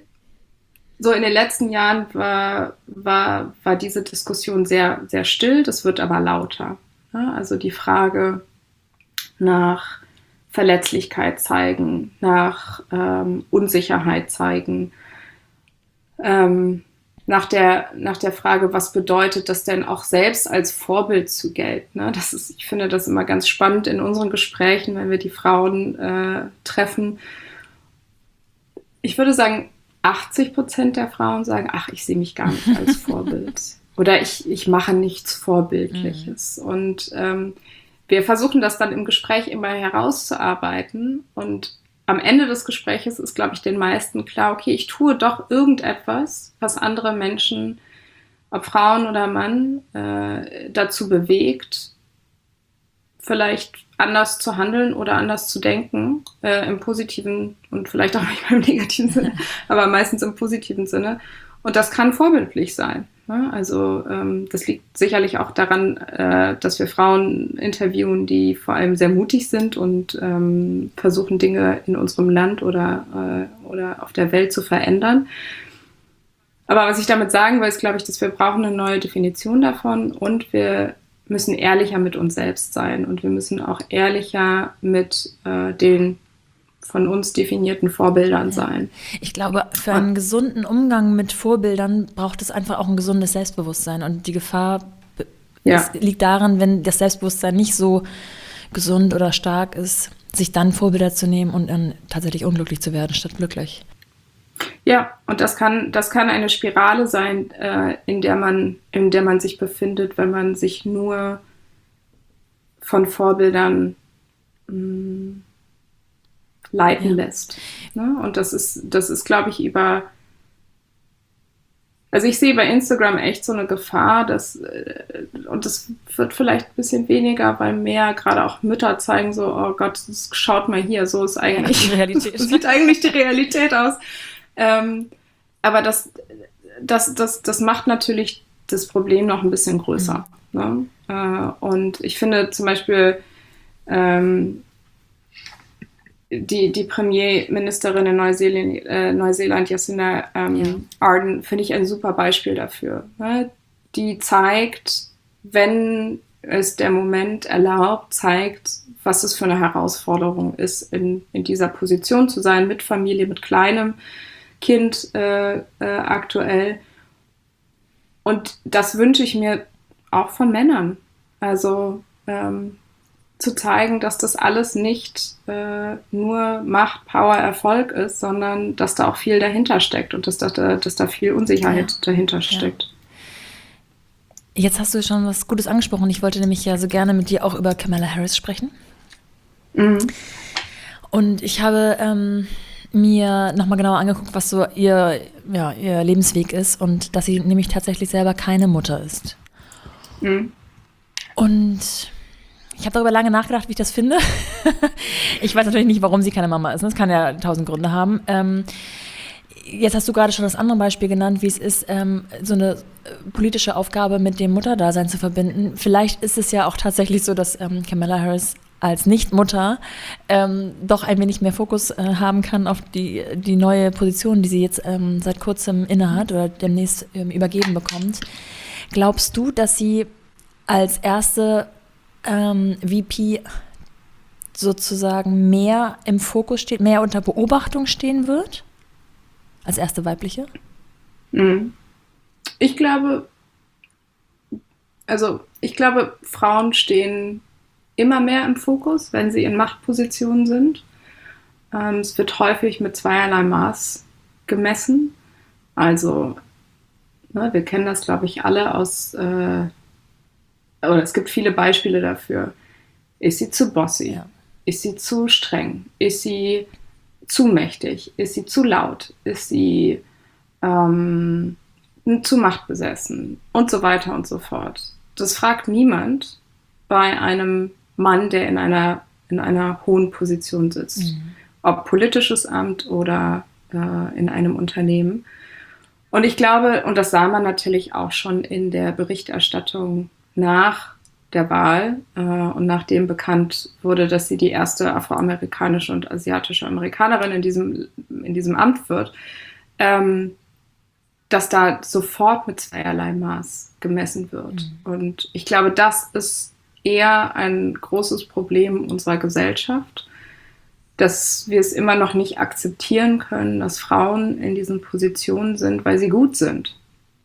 so in den letzten Jahren war, war, war diese Diskussion sehr, sehr still, das wird aber lauter. Ja, also die Frage nach Verletzlichkeit zeigen, nach ähm, Unsicherheit zeigen, ähm, nach der, nach der Frage, was bedeutet das denn auch selbst als Vorbild zu gelten. Ne? Das ist, ich finde das immer ganz spannend in unseren Gesprächen, wenn wir die Frauen äh, treffen. Ich würde sagen, achtzig Prozent der Frauen sagen, ach, ich sehe mich gar nicht als Vorbild. Oder ich, ich mache nichts Vorbildliches. Mhm. Und ähm, wir versuchen das dann im Gespräch immer herauszuarbeiten. Und am Ende des Gesprächs ist, glaube ich, den meisten klar, okay, ich tue doch irgendetwas, was andere Menschen, ob Frauen oder Mann, äh, dazu bewegt, vielleicht anders zu handeln oder anders zu denken, äh, im positiven und vielleicht auch manchmal im negativen Sinne, aber meistens im positiven Sinne. Und das kann vorbildlich sein. Ne? Also ähm, das liegt sicherlich auch daran, äh, dass wir Frauen interviewen, die vor allem sehr mutig sind und ähm, versuchen, Dinge in unserem Land oder, äh, oder auf der Welt zu verändern. Aber was ich damit sagen will, ist, glaube ich, dass wir brauchen eine neue Definition davon und wir müssen ehrlicher mit uns selbst sein und wir müssen auch ehrlicher mit äh, den von uns definierten Vorbildern sein. Ich glaube, für einen gesunden Umgang mit Vorbildern braucht es einfach auch ein gesundes Selbstbewusstsein und die Gefahr ja. ist, liegt daran, wenn das Selbstbewusstsein nicht so gesund oder stark ist, sich dann Vorbilder zu nehmen und dann tatsächlich unglücklich zu werden, statt glücklich. Ja, und das kann, das kann eine Spirale sein, äh, in der man, in der man sich befindet, wenn man sich nur von Vorbildern mh, leiten ja. lässt. Ne? Und das ist, das ist, glaube ich, über. Also ich sehe bei Instagram echt so eine Gefahr, dass, äh, und das wird vielleicht ein bisschen weniger, weil mehr gerade auch Mütter zeigen so, oh Gott, schaut mal hier, so ist eigentlich die Realität. So sieht eigentlich die Realität aus. Ähm, aber das, das, das, das macht natürlich das Problem noch ein bisschen größer. Mhm. Ne? Äh, und ich finde zum Beispiel ähm, die, die Premierministerin in Neuseeland, äh, Neuseeland Jacinda ähm, ja. Ardern, finde ich ein super Beispiel dafür. Ne? Die zeigt, wenn es der Moment erlaubt, zeigt, was es für eine Herausforderung ist, in, in dieser Position zu sein, mit Familie, mit kleinem Kind äh, äh, aktuell. Und das wünsche ich mir auch von Männern. Also ähm, zu zeigen, dass das alles nicht äh, nur Macht, Power, Erfolg ist, sondern dass da auch viel dahinter steckt und dass da, dass da viel Unsicherheit ja. dahinter steckt. Ja. Jetzt hast du schon was Gutes angesprochen. Ich wollte nämlich ja so gerne mit dir auch über Kamala Harris sprechen. Mhm. Und ich habe ähm, mir nochmal genauer angeguckt, was so ihr, ja, ihr Lebensweg ist und dass sie nämlich tatsächlich selber keine Mutter ist. Mhm. Und ich habe darüber lange nachgedacht, wie ich das finde. Ich weiß natürlich nicht, warum sie keine Mama ist. Das kann ja tausend Gründe haben. Ähm, jetzt hast du gerade schon das andere Beispiel genannt, wie es ist, ähm, so eine politische Aufgabe mit dem Mutterdasein zu verbinden. Vielleicht ist es ja auch tatsächlich so, dass ähm, Kamala Harris als Nichtmutter ähm, doch ein wenig mehr Fokus äh, haben kann auf die, die neue Position, die sie jetzt ähm, seit kurzem innehat oder demnächst ähm, übergeben bekommt. Glaubst du, dass sie als erste ähm, V P sozusagen mehr im Fokus steht, mehr unter Beobachtung stehen wird? Als erste weibliche? Ich glaube, also ich glaube, Frauen stehen immer mehr im Fokus, wenn sie in Machtpositionen sind. Ähm, es wird häufig mit zweierlei Maß gemessen. Also, ne, wir kennen das, glaube ich, alle aus, äh, oder es gibt viele Beispiele dafür. Ist sie zu bossy? Ja. Ist sie zu streng? Ist sie zu mächtig? Ist sie zu laut? Ist sie ähm, zu machtbesessen? Und so weiter und so fort. Das fragt niemand bei einem Mann, der in einer, in einer hohen Position sitzt. Mhm. Ob politisches Amt oder äh, in einem Unternehmen. Und ich glaube, und das sah man natürlich auch schon in der Berichterstattung nach der Wahl äh, und nachdem bekannt wurde, dass sie die erste afroamerikanische und asiatische Amerikanerin in diesem, in diesem Amt wird, ähm, dass da sofort mit zweierlei Maß gemessen wird. Mhm. Und ich glaube, das ist eher ein großes Problem unserer Gesellschaft, dass wir es immer noch nicht akzeptieren können, dass Frauen in diesen Positionen sind, weil sie gut sind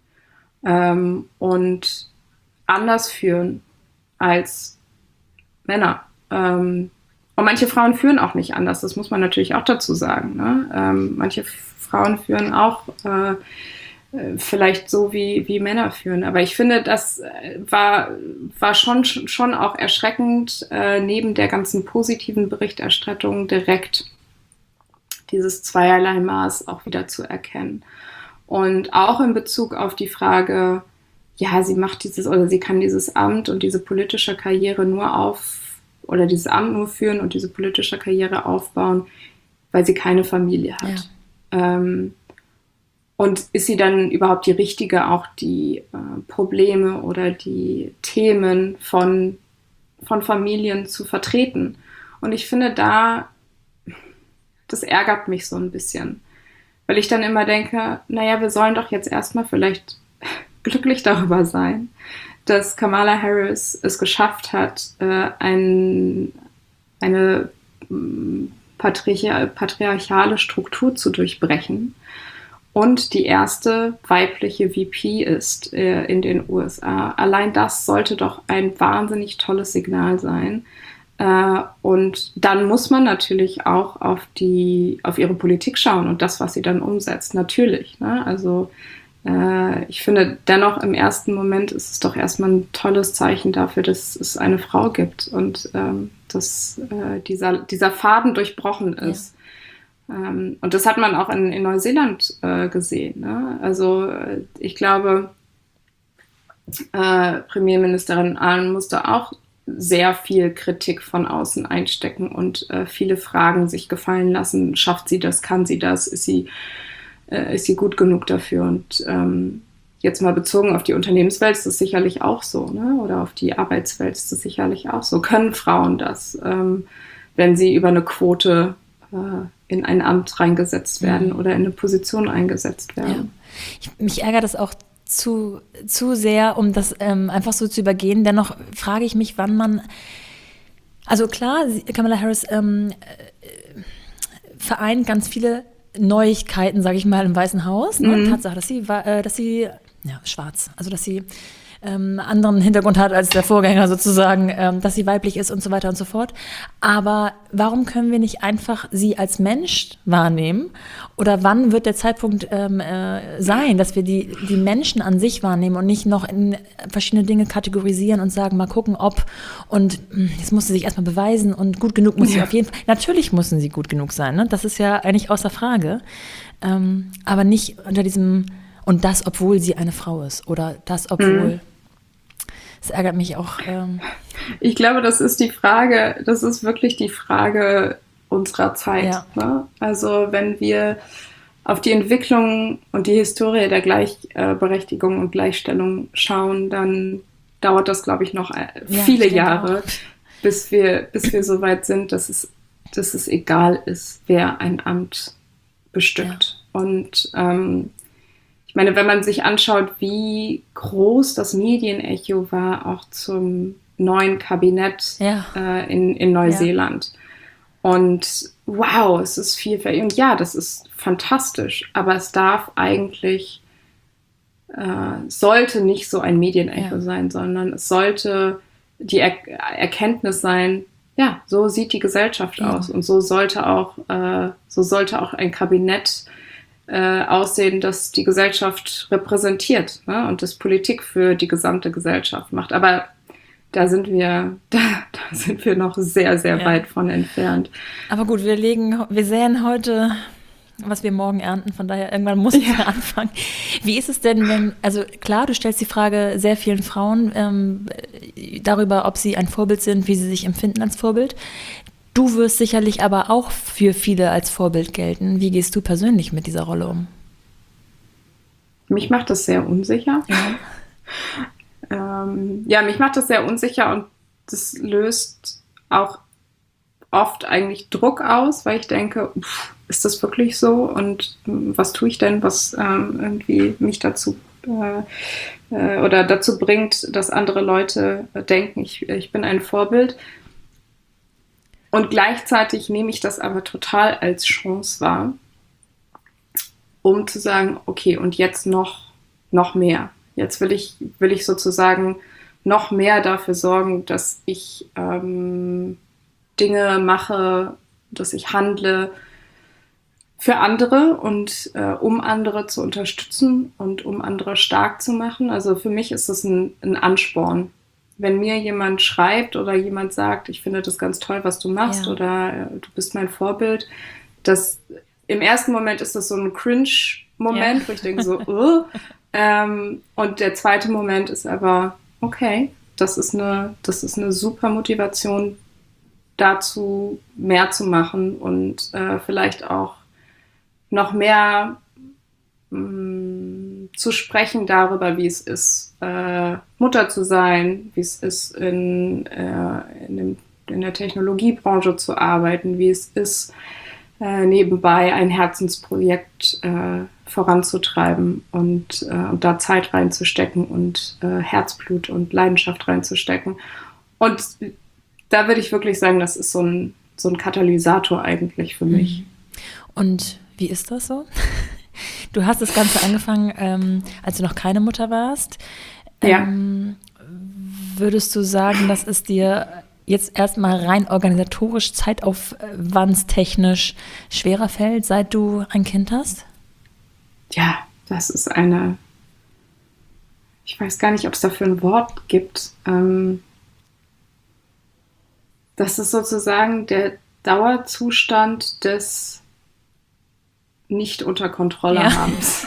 ähm, und anders führen als Männer. Ähm, und manche Frauen führen auch nicht anders, das muss man natürlich auch dazu sagen. Ne? Ähm, manche Frauen führen auch äh, vielleicht so wie, wie Männer führen. Aber ich finde, das war, war schon, schon auch erschreckend, äh, neben der ganzen positiven Berichterstattung direkt dieses zweierlei Maß auch wieder zu erkennen. Und auch in Bezug auf die Frage, ja, sie macht dieses oder sie kann dieses Amt und diese politische Karriere nur auf oder dieses Amt nur führen und diese politische Karriere aufbauen, weil sie keine Familie hat. Ja. Ähm, Und ist sie dann überhaupt die Richtige, auch die äh, Probleme oder die Themen von, von Familien zu vertreten? Und ich finde da, das ärgert mich so ein bisschen, weil ich dann immer denke, naja, wir sollen doch jetzt erstmal vielleicht glücklich darüber sein, dass Kamala Harris es geschafft hat, äh, ein, eine patriarch- patriarchale Struktur zu durchbrechen. Und die erste weibliche V P ist äh, in den U S A. Allein das sollte doch ein wahnsinnig tolles Signal sein. Äh, und dann muss man natürlich auch auf, die, auf ihre Politik schauen und das, was sie dann umsetzt. Natürlich. Ne? Also äh, ich finde dennoch im ersten Moment ist es doch erstmal ein tolles Zeichen dafür, dass es eine Frau gibt und ähm, dass äh, dieser, dieser Faden durchbrochen ist. Ja. Und das hat man auch in, in Neuseeland äh, gesehen. Ne? Also ich glaube, äh, Premierministerin Ardern musste auch sehr viel Kritik von außen einstecken und äh, viele Fragen sich gefallen lassen. Schafft sie das? Kann sie das? Ist sie, äh, ist sie gut genug dafür? Und ähm, jetzt mal bezogen auf die Unternehmenswelt ist das sicherlich auch so. Ne? Oder auf die Arbeitswelt ist das sicherlich auch so. Können Frauen das, ähm, wenn sie über eine Quote äh, in ein Amt reingesetzt werden oder in eine Position eingesetzt werden. Ja. Ich, mich ärgert das auch zu, zu sehr, um das ähm, einfach so zu übergehen. Dennoch frage ich mich, wann man, also klar, Kamala Harris ähm, äh, vereint ganz viele Neuigkeiten, sage ich mal, im Weißen Haus. Ne? Mhm. Tatsache, dass sie, äh, dass sie, ja, schwarz, also dass sie Ähm, anderen Hintergrund hat als der Vorgänger sozusagen, ähm, dass sie weiblich ist und so weiter und so fort. Aber warum können wir nicht einfach sie als Mensch wahrnehmen? Oder wann wird der Zeitpunkt ähm, äh, sein, dass wir die, die Menschen an sich wahrnehmen und nicht noch in verschiedene Dinge kategorisieren und sagen, mal gucken, ob und jetzt muss sie sich erstmal beweisen und gut genug muss sie ja. auf jeden Fall. Natürlich müssen sie gut genug sein, ne? Das ist ja eigentlich außer Frage. Ähm, aber nicht unter diesem und das, obwohl sie eine Frau ist oder das, obwohl... Mhm. Das ärgert mich auch. Ähm. Ich glaube, das ist die Frage, das ist wirklich die Frage unserer Zeit. Ja. Ne? Also wenn wir auf die Entwicklung und die Historie der Gleichberechtigung und Gleichstellung schauen, dann dauert das, glaube ich, noch viele ja, Jahre, bis wir, bis wir so weit sind, dass es, dass es egal ist, wer ein Amt bestückt. Ja. Und ähm, ich meine, wenn man sich anschaut, wie groß das Medienecho war, auch zum neuen Kabinett Ja. äh, in, in Neuseeland. Ja. Und wow, es ist vielfältig. Und ja, das ist fantastisch. Aber es darf eigentlich, äh, sollte nicht so ein Medienecho ja. sein, sondern es sollte die er- Erkenntnis sein, ja, so sieht die Gesellschaft ja. aus. Und so sollte auch, äh, so sollte auch ein Kabinett äh, aussehen, das die Gesellschaft repräsentiert, ne? Und das Politik für die gesamte Gesellschaft macht. Aber da sind wir, da, da sind wir noch sehr, sehr ja. weit von entfernt. Aber gut, wir legen, wir säen heute, was wir morgen ernten, von daher irgendwann muss ich ja anfangen. Wie ist es denn, wenn, also klar, du stellst die Frage sehr vielen Frauen ähm, darüber, ob sie ein Vorbild sind, wie sie sich empfinden als Vorbild. Du wirst sicherlich aber auch für viele als Vorbild gelten. Wie gehst du persönlich mit dieser Rolle um? Mich macht das sehr unsicher. Ja, ähm, ja mich macht das sehr unsicher und das löst auch oft eigentlich Druck aus, weil ich denke, pff, ist das wirklich so? Und was tue ich denn, was ähm, irgendwie mich dazu äh, äh, oder dazu bringt, dass andere Leute denken, ich, ich bin ein Vorbild. Und gleichzeitig nehme ich das aber total als Chance wahr, um zu sagen, okay, und jetzt noch, noch mehr. Jetzt will ich, will ich sozusagen noch mehr dafür sorgen, dass ich ähm, Dinge mache, dass ich handle für andere und äh, um andere zu unterstützen und um andere stark zu machen. Also für mich ist das ein, ein Ansporn. Wenn mir jemand schreibt oder jemand sagt, ich finde das ganz toll, was du machst ja. oder äh, du bist mein Vorbild, das im ersten Moment ist das so ein Cringe-Moment, ja. wo ich denke so, uh, ähm, und der zweite Moment ist aber, okay, das ist eine, das ist eine super Motivation, dazu mehr zu machen und äh, vielleicht auch noch mehr mh, zu sprechen darüber, wie es ist, äh, Mutter zu sein, wie es ist, in, äh, in, dem, in der Technologiebranche zu arbeiten, wie es ist, äh, nebenbei ein Herzensprojekt äh, voranzutreiben und, äh, und da Zeit reinzustecken und äh, Herzblut und Leidenschaft reinzustecken. Und da würde ich wirklich sagen, das ist so ein, so ein Katalysator eigentlich für mich. Und wie ist das so? Du hast das Ganze angefangen, ähm, als du noch keine Mutter warst. Ähm, ja. Würdest du sagen, dass es dir jetzt erstmal rein organisatorisch, zeitaufwandstechnisch schwerer fällt, seit du ein Kind hast? Ja, das ist eine, ich weiß gar nicht, ob es dafür ein Wort gibt. Ähm, das ist sozusagen der Dauerzustand des nicht unter Kontrolle ja. habens.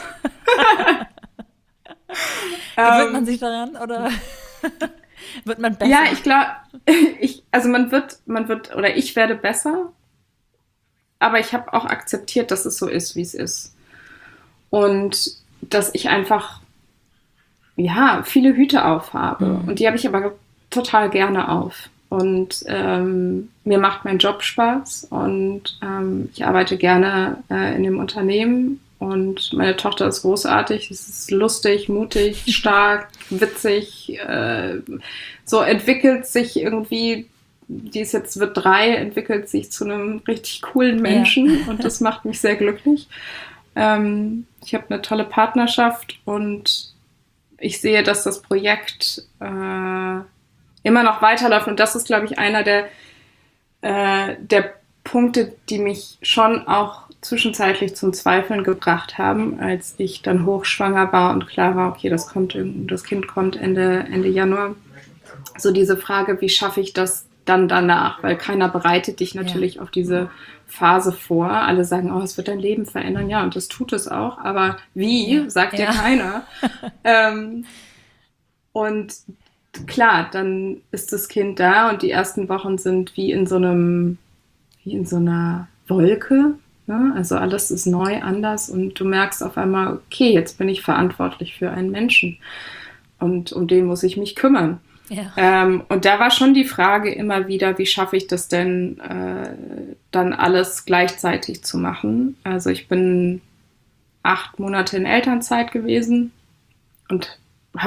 Gewöhnt man sich daran oder wird man besser? Ja, ich glaube, ich, also man wird, man wird, oder ich werde besser, aber ich habe auch akzeptiert, dass es so ist, wie es ist. Und dass ich einfach, ja, viele Hüte aufhabe. Mhm. Und die habe ich aber total gerne auf. Und ähm, mir macht mein Job Spaß und ähm, ich arbeite gerne äh, in dem Unternehmen und meine Tochter ist großartig, sie ist lustig, mutig, stark, witzig, äh, so entwickelt sich irgendwie, die ist jetzt, wird drei, entwickelt sich zu einem richtig coolen Menschen ja. und das macht mich sehr glücklich. Ähm, ich habe eine tolle Partnerschaft und ich sehe, dass das Projekt äh, immer noch weiterläuft. Und das ist, glaube ich, einer der, äh, der Punkte, die mich schon auch zwischenzeitlich zum Zweifeln gebracht haben, als ich dann hochschwanger war und klar war, okay, das kommt, das Kind kommt Ende, Ende Januar. So diese Frage, wie schaffe ich das dann danach? Weil keiner bereitet dich natürlich ja. auf diese Phase vor. Alle sagen, oh, es wird dein Leben verändern. Ja, und das tut es auch. Aber wie, ja. sagt ja. dir keiner. ähm, und klar, dann ist das Kind da und die ersten Wochen sind wie in so einem, wie in so einer Wolke. Ne? Also alles ist neu, anders und du merkst auf einmal, okay, jetzt bin ich verantwortlich für einen Menschen und um den muss ich mich kümmern. Ja. Ähm, und da war schon die Frage immer wieder, wie schaffe ich das denn, äh, dann alles gleichzeitig zu machen? Also ich bin acht Monate in Elternzeit gewesen und habe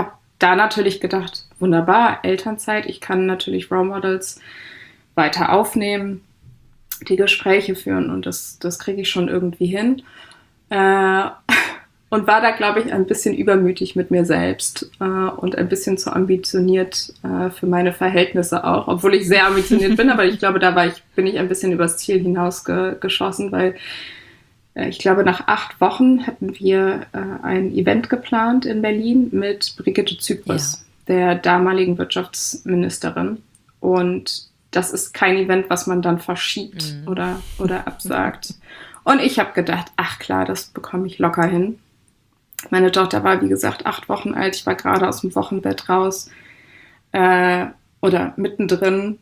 da natürlich gedacht, wunderbar, Elternzeit, ich kann natürlich Role Models weiter aufnehmen, die Gespräche führen und das, das kriege ich schon irgendwie hin. Äh, und war da, glaube ich, ein bisschen übermütig mit mir selbst äh, und ein bisschen zu ambitioniert äh, für meine Verhältnisse auch, obwohl ich sehr ambitioniert bin, aber ich glaube, da war ich, bin ich ein bisschen übers Ziel hinausgeschossen, weil äh, ich glaube, nach acht Wochen hatten wir äh, ein Event geplant in Berlin mit Brigitte Zypris, ja. der damaligen Wirtschaftsministerin. Und das ist kein Event, was man dann verschiebt mhm. oder, oder absagt. Und ich habe gedacht, ach klar, das bekomme ich locker hin. Meine Tochter war, wie gesagt, acht Wochen alt. Ich war gerade aus dem Wochenbett raus äh, oder mittendrin.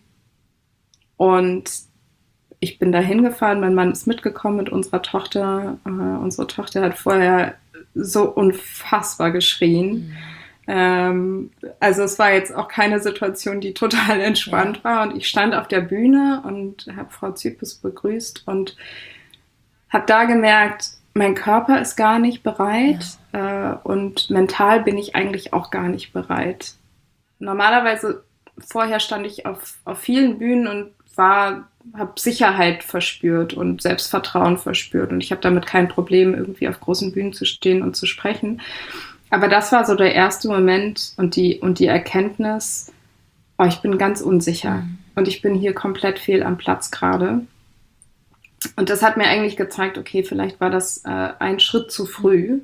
Und ich bin da hingefahren. Mein Mann ist mitgekommen mit unserer Tochter. Äh, unsere Tochter hat vorher so unfassbar geschrien. Mhm. Ähm, also es war jetzt auch keine Situation, die total entspannt ja. war. Und ich stand auf der Bühne und habe Frau Zypris begrüßt und habe da gemerkt, mein Körper ist gar nicht bereit ja. äh, und mental bin ich eigentlich auch gar nicht bereit. Normalerweise, vorher stand ich auf, auf vielen Bühnen und war, habe Sicherheit verspürt und Selbstvertrauen verspürt und ich habe damit kein Problem, irgendwie auf großen Bühnen zu stehen und zu sprechen. Aber das war so der erste Moment und die, und die Erkenntnis, oh, ich bin ganz unsicher mhm. und ich bin hier komplett fehl am Platz gerade. Und das hat mir eigentlich gezeigt, okay, vielleicht war das äh, ein Schritt zu früh,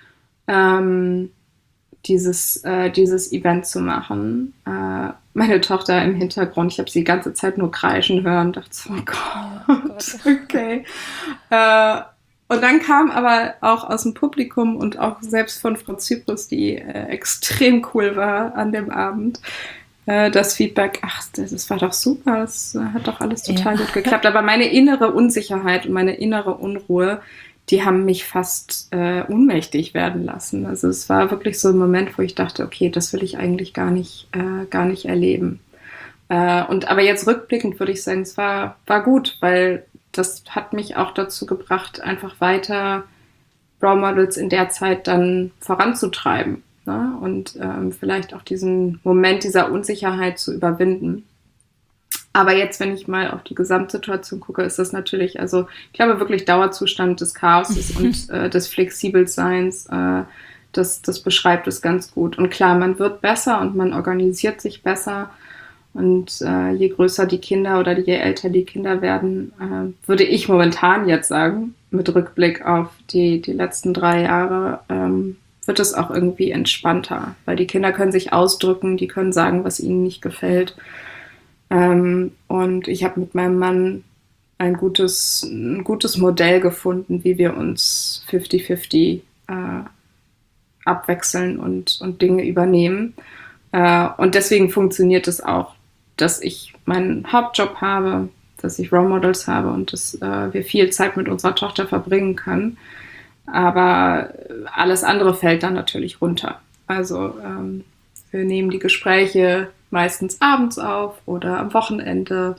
ähm, dieses, äh, dieses Event zu machen. Äh, meine Tochter im Hintergrund, ich habe sie die ganze Zeit nur kreischen hören, dachte so, oh Gott, oh Gott. Okay. Äh, und dann kam aber auch aus dem Publikum und auch selbst von Frau Zypris, die äh, extrem cool war an dem Abend, das Feedback, ach, das war doch super, das hat doch alles total ja. gut geklappt. Aber meine innere Unsicherheit und meine innere Unruhe, die haben mich fast äh, ohnmächtig werden lassen. Also es war wirklich so ein Moment, wo ich dachte, okay, das will ich eigentlich gar nicht, äh, gar nicht erleben. Äh, und aber jetzt rückblickend würde ich sagen, es war, war gut, weil das hat mich auch dazu gebracht, einfach weiter Role Models in der Zeit dann voranzutreiben. Ne? Und ähm, vielleicht auch diesen Moment dieser Unsicherheit zu überwinden. Aber jetzt, wenn ich mal auf die Gesamtsituation gucke, ist das natürlich, also ich glaube wirklich Dauerzustand des Chaoses und äh, des Flexibelseins, äh, das, das beschreibt es ganz gut. Und klar, man wird besser und man organisiert sich besser. Und äh, je größer die Kinder oder je älter die Kinder werden, äh, würde ich momentan jetzt sagen, mit Rückblick auf die, die letzten drei Jahre, ähm, wird es auch irgendwie entspannter, weil die Kinder können sich ausdrücken, die können sagen, was ihnen nicht gefällt. Ähm, und ich habe mit meinem Mann ein gutes, ein gutes Modell gefunden, wie wir uns fünfzig fünfzig äh, abwechseln und, und Dinge übernehmen. Äh, und deswegen funktioniert es auch, dass ich meinen Hauptjob habe, dass ich Role Models habe und dass äh, wir viel Zeit mit unserer Tochter verbringen können. Aber alles andere fällt dann natürlich runter. Also ähm, wir nehmen die Gespräche meistens abends auf oder am Wochenende.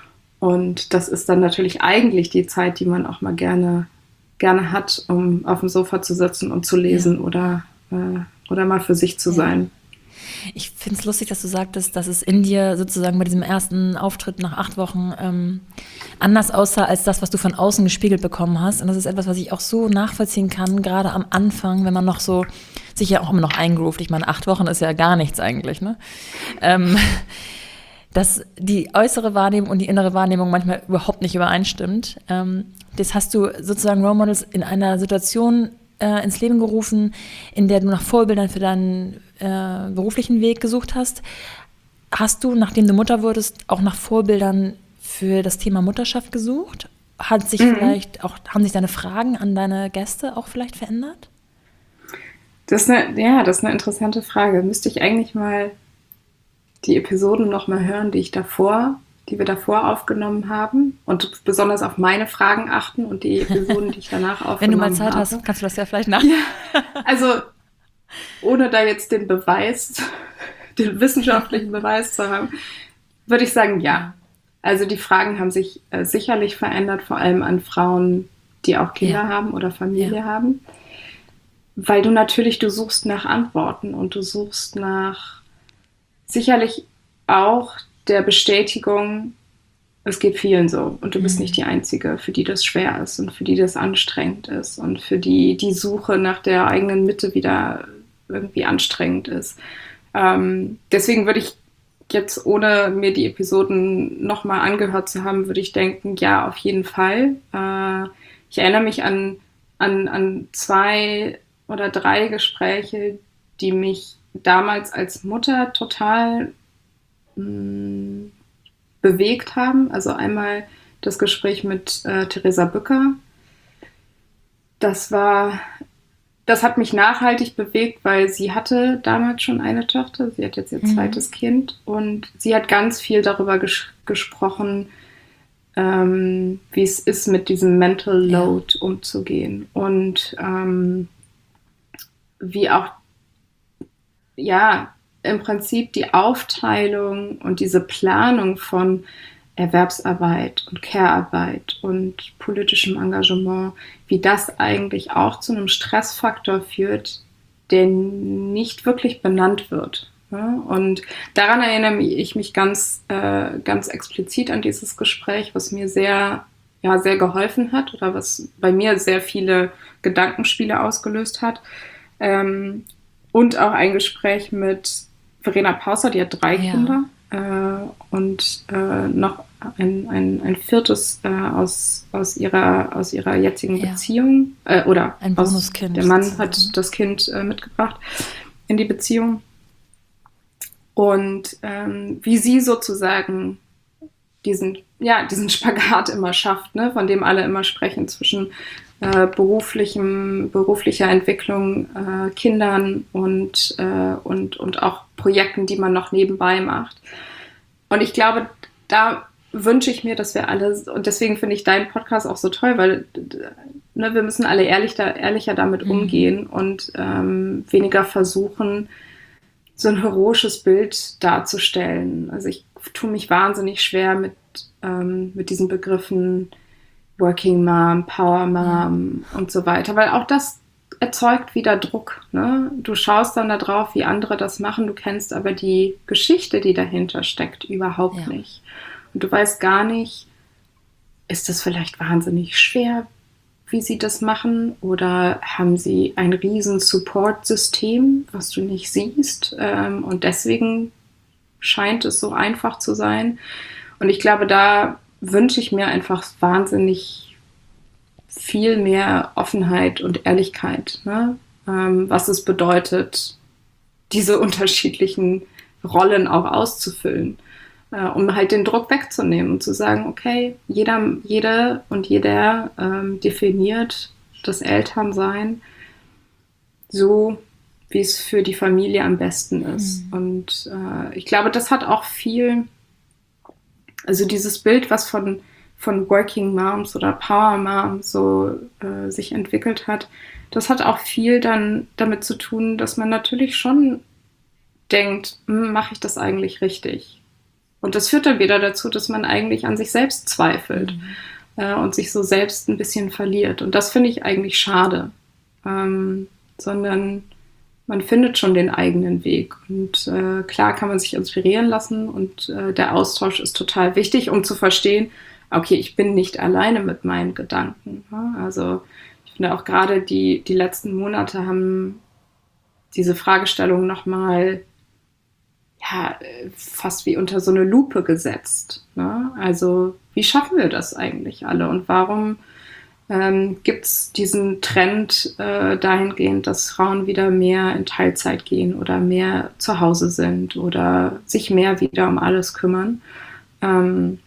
Und das ist dann natürlich eigentlich die Zeit, die man auch mal gerne, gerne hat, um auf dem Sofa zu sitzen und zu lesen ja. oder, äh, oder mal für sich zu ja. sein. Ich finde es lustig, dass du sagtest, dass es in dir sozusagen bei diesem ersten Auftritt nach acht Wochen ähm, anders aussah als das, was du von außen gespiegelt bekommen hast. Und das ist etwas, was ich auch so nachvollziehen kann, gerade am Anfang, wenn man noch so sich ja auch immer noch eingroovt. Ich meine, acht Wochen ist ja gar nichts eigentlich, ne? Ähm, dass die äußere Wahrnehmung und die innere Wahrnehmung manchmal überhaupt nicht übereinstimmt. Ähm, das hast du sozusagen Role Models in einer Situation äh, ins Leben gerufen, in der du nach Vorbildern für deinen äh, beruflichen Weg gesucht hast. Hast du, nachdem du Mutter wurdest, auch nach Vorbildern für das Thema Mutterschaft gesucht? Hat sich mhm. vielleicht auch, haben sich deine Fragen an deine Gäste auch vielleicht verändert? Das ist eine, ja, das ist eine interessante Frage. Müsste ich eigentlich mal die Episoden noch mal hören, die ich davor, die wir davor aufgenommen haben und besonders auf meine Fragen achten und die Episoden, die ich danach aufgenommen habe. Wenn du mal Zeit habe. hast, kannst du das ja vielleicht nach. Ja, also ohne da jetzt den Beweis, den wissenschaftlichen Beweis zu haben, würde ich sagen, ja. Also die Fragen haben sich äh, sicherlich verändert, vor allem an Frauen, die auch Kinder ja. haben oder Familie ja. haben. weil du natürlich, du suchst nach Antworten und du suchst nach sicherlich auch der Bestätigung, es geht vielen so und du bist Mhm. nicht die Einzige, für die das schwer ist und für die das anstrengend ist und für die die Suche nach der eigenen Mitte wieder irgendwie anstrengend ist. Ähm, deswegen würde ich jetzt, ohne mir die Episoden nochmal angehört zu haben, würde ich denken, ja, auf jeden Fall. Äh, ich erinnere mich an, an, an zwei oder drei Gespräche, die mich damals als Mutter total mh, bewegt haben. Also einmal das Gespräch mit äh, Theresa Bücker. Das war, das hat mich nachhaltig bewegt, weil sie hatte damals schon eine Tochter. Sie hat jetzt ihr Mhm. zweites Kind und sie hat ganz viel darüber ges- gesprochen, ähm, wie es ist, mit diesem Mental Load ja. umzugehen und ähm, wie auch, ja, im Prinzip die Aufteilung und diese Planung von Erwerbsarbeit und Care-Arbeit und politischem Engagement, wie das eigentlich auch zu einem Stressfaktor führt, der nicht wirklich benannt wird. Ja? Und daran erinnere ich mich ganz, äh, ganz explizit an dieses Gespräch, was mir sehr, ja, sehr geholfen hat oder was bei mir sehr viele Gedankenspiele ausgelöst hat. Ähm, und auch ein Gespräch mit Verena Pauster, die hat drei ja. Kinder äh, und äh, noch ein, ein, ein viertes äh, aus, aus, ihrer, aus ihrer jetzigen ja. Beziehung. Äh, oder ein aus, Bonuskind. Der Mann sozusagen. Hat das Kind äh, mitgebracht in die Beziehung. Und ähm, wie sie sozusagen diesen, ja, diesen Spagat immer schafft, ne, von dem alle immer sprechen, zwischen äh, beruflichem, beruflicher Entwicklung, äh, Kindern und, äh, und, und auch Projekten, die man noch nebenbei macht. Und ich glaube, da wünsche ich mir, dass wir alle, und deswegen finde ich deinen Podcast auch so toll, weil ne, wir müssen alle ehrlich da, ehrlicher damit mhm. umgehen und ähm, weniger versuchen, so ein heroisches Bild darzustellen. Also ich tue mich wahnsinnig schwer mit, ähm, mit diesen Begriffen Working Mom, Power Mom ja. und so weiter, weil auch das erzeugt wieder Druck. Ne? Du schaust dann da drauf, wie andere das machen, du kennst aber die Geschichte, die dahinter steckt, überhaupt ja. nicht. Und du weißt gar nicht, ist das vielleicht wahnsinnig schwer, wie sie das machen, oder haben sie ein riesen Support-System, was du nicht siehst, ähm, und deswegen scheint es so einfach zu sein. Und ich glaube, da wünsche ich mir einfach wahnsinnig viel mehr Offenheit und Ehrlichkeit, ne? ähm, was es bedeutet, diese unterschiedlichen Rollen auch auszufüllen, äh, um halt den Druck wegzunehmen und zu sagen, okay, jeder, jede und jeder ähm, definiert das Elternsein so, wie es für die Familie am besten ist. Mhm. Und äh, ich glaube, das hat auch viel, also dieses Bild, was von, von Working Moms oder Power Moms so äh, sich entwickelt hat, das hat auch viel dann damit zu tun, dass man natürlich schon denkt, mache ich das eigentlich richtig? Und das führt dann wieder dazu, dass man eigentlich an sich selbst zweifelt mhm. äh, und sich so selbst ein bisschen verliert. Und das finde ich eigentlich schade. Ähm, sondern man findet schon den eigenen Weg. Und äh, klar kann man sich inspirieren lassen und äh, der Austausch ist total wichtig, um zu verstehen, okay, ich bin nicht alleine mit meinen Gedanken. Ja? Also ich finde auch gerade die, die letzten Monate haben diese Fragestellung nochmal ja, fast wie unter so eine Lupe gesetzt. Ne? Also wie schaffen wir das eigentlich alle und warum ähm, gibt es diesen Trend äh, dahingehend, dass Frauen wieder mehr in Teilzeit gehen oder mehr zu Hause sind oder sich mehr wieder um alles kümmern. Ähm,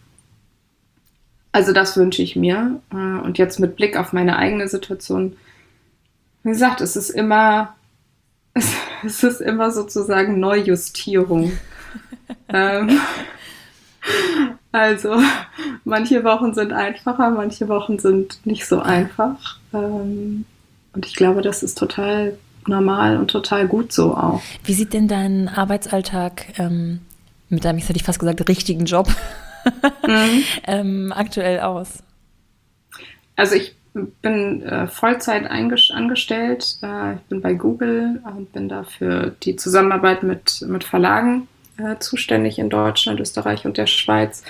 also das wünsche ich mir. Äh, und jetzt mit Blick auf meine eigene Situation, wie gesagt, es ist immer, es, es ist immer sozusagen Neujustierung. ähm, Also, manche Wochen sind einfacher, manche Wochen sind nicht so einfach. Ähm, und ich glaube, das ist total normal und total gut so auch. Wie sieht denn dein Arbeitsalltag ähm, mit deinem, ich hätte fast gesagt, richtigen Job mhm. ähm, aktuell aus? Also ich bin äh, Vollzeit einges- angestellt. Äh, ich bin bei Google und bin da für die Zusammenarbeit mit, mit Verlagen äh, zuständig in Deutschland, Österreich und der Schweiz.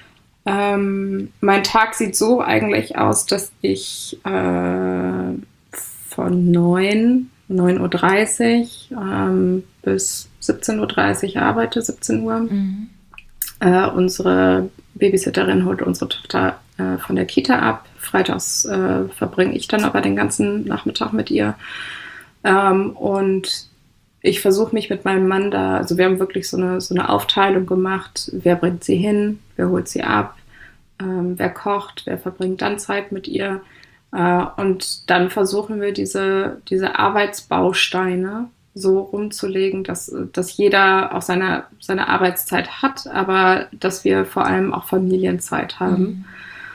Ähm, mein Tag sieht so eigentlich aus, dass ich äh, von neun, neun Uhr dreißig ähm, bis siebzehn Uhr dreißig arbeite, siebzehn Uhr. Mhm. Äh, unsere Babysitterin holt unsere Tochter äh, von der Kita ab. Freitags äh, verbringe ich dann aber den ganzen Nachmittag mit ihr. Ähm, und ich versuche mich mit meinem Mann da, also wir haben wirklich so eine, so eine Aufteilung gemacht, wer bringt sie hin, wer holt sie ab, ähm, wer kocht, wer verbringt dann Zeit mit ihr. Äh, und dann versuchen wir diese, diese Arbeitsbausteine so rumzulegen, dass, dass jeder auch seine, seine Arbeitszeit hat, aber dass wir vor allem auch Familienzeit haben. Mhm.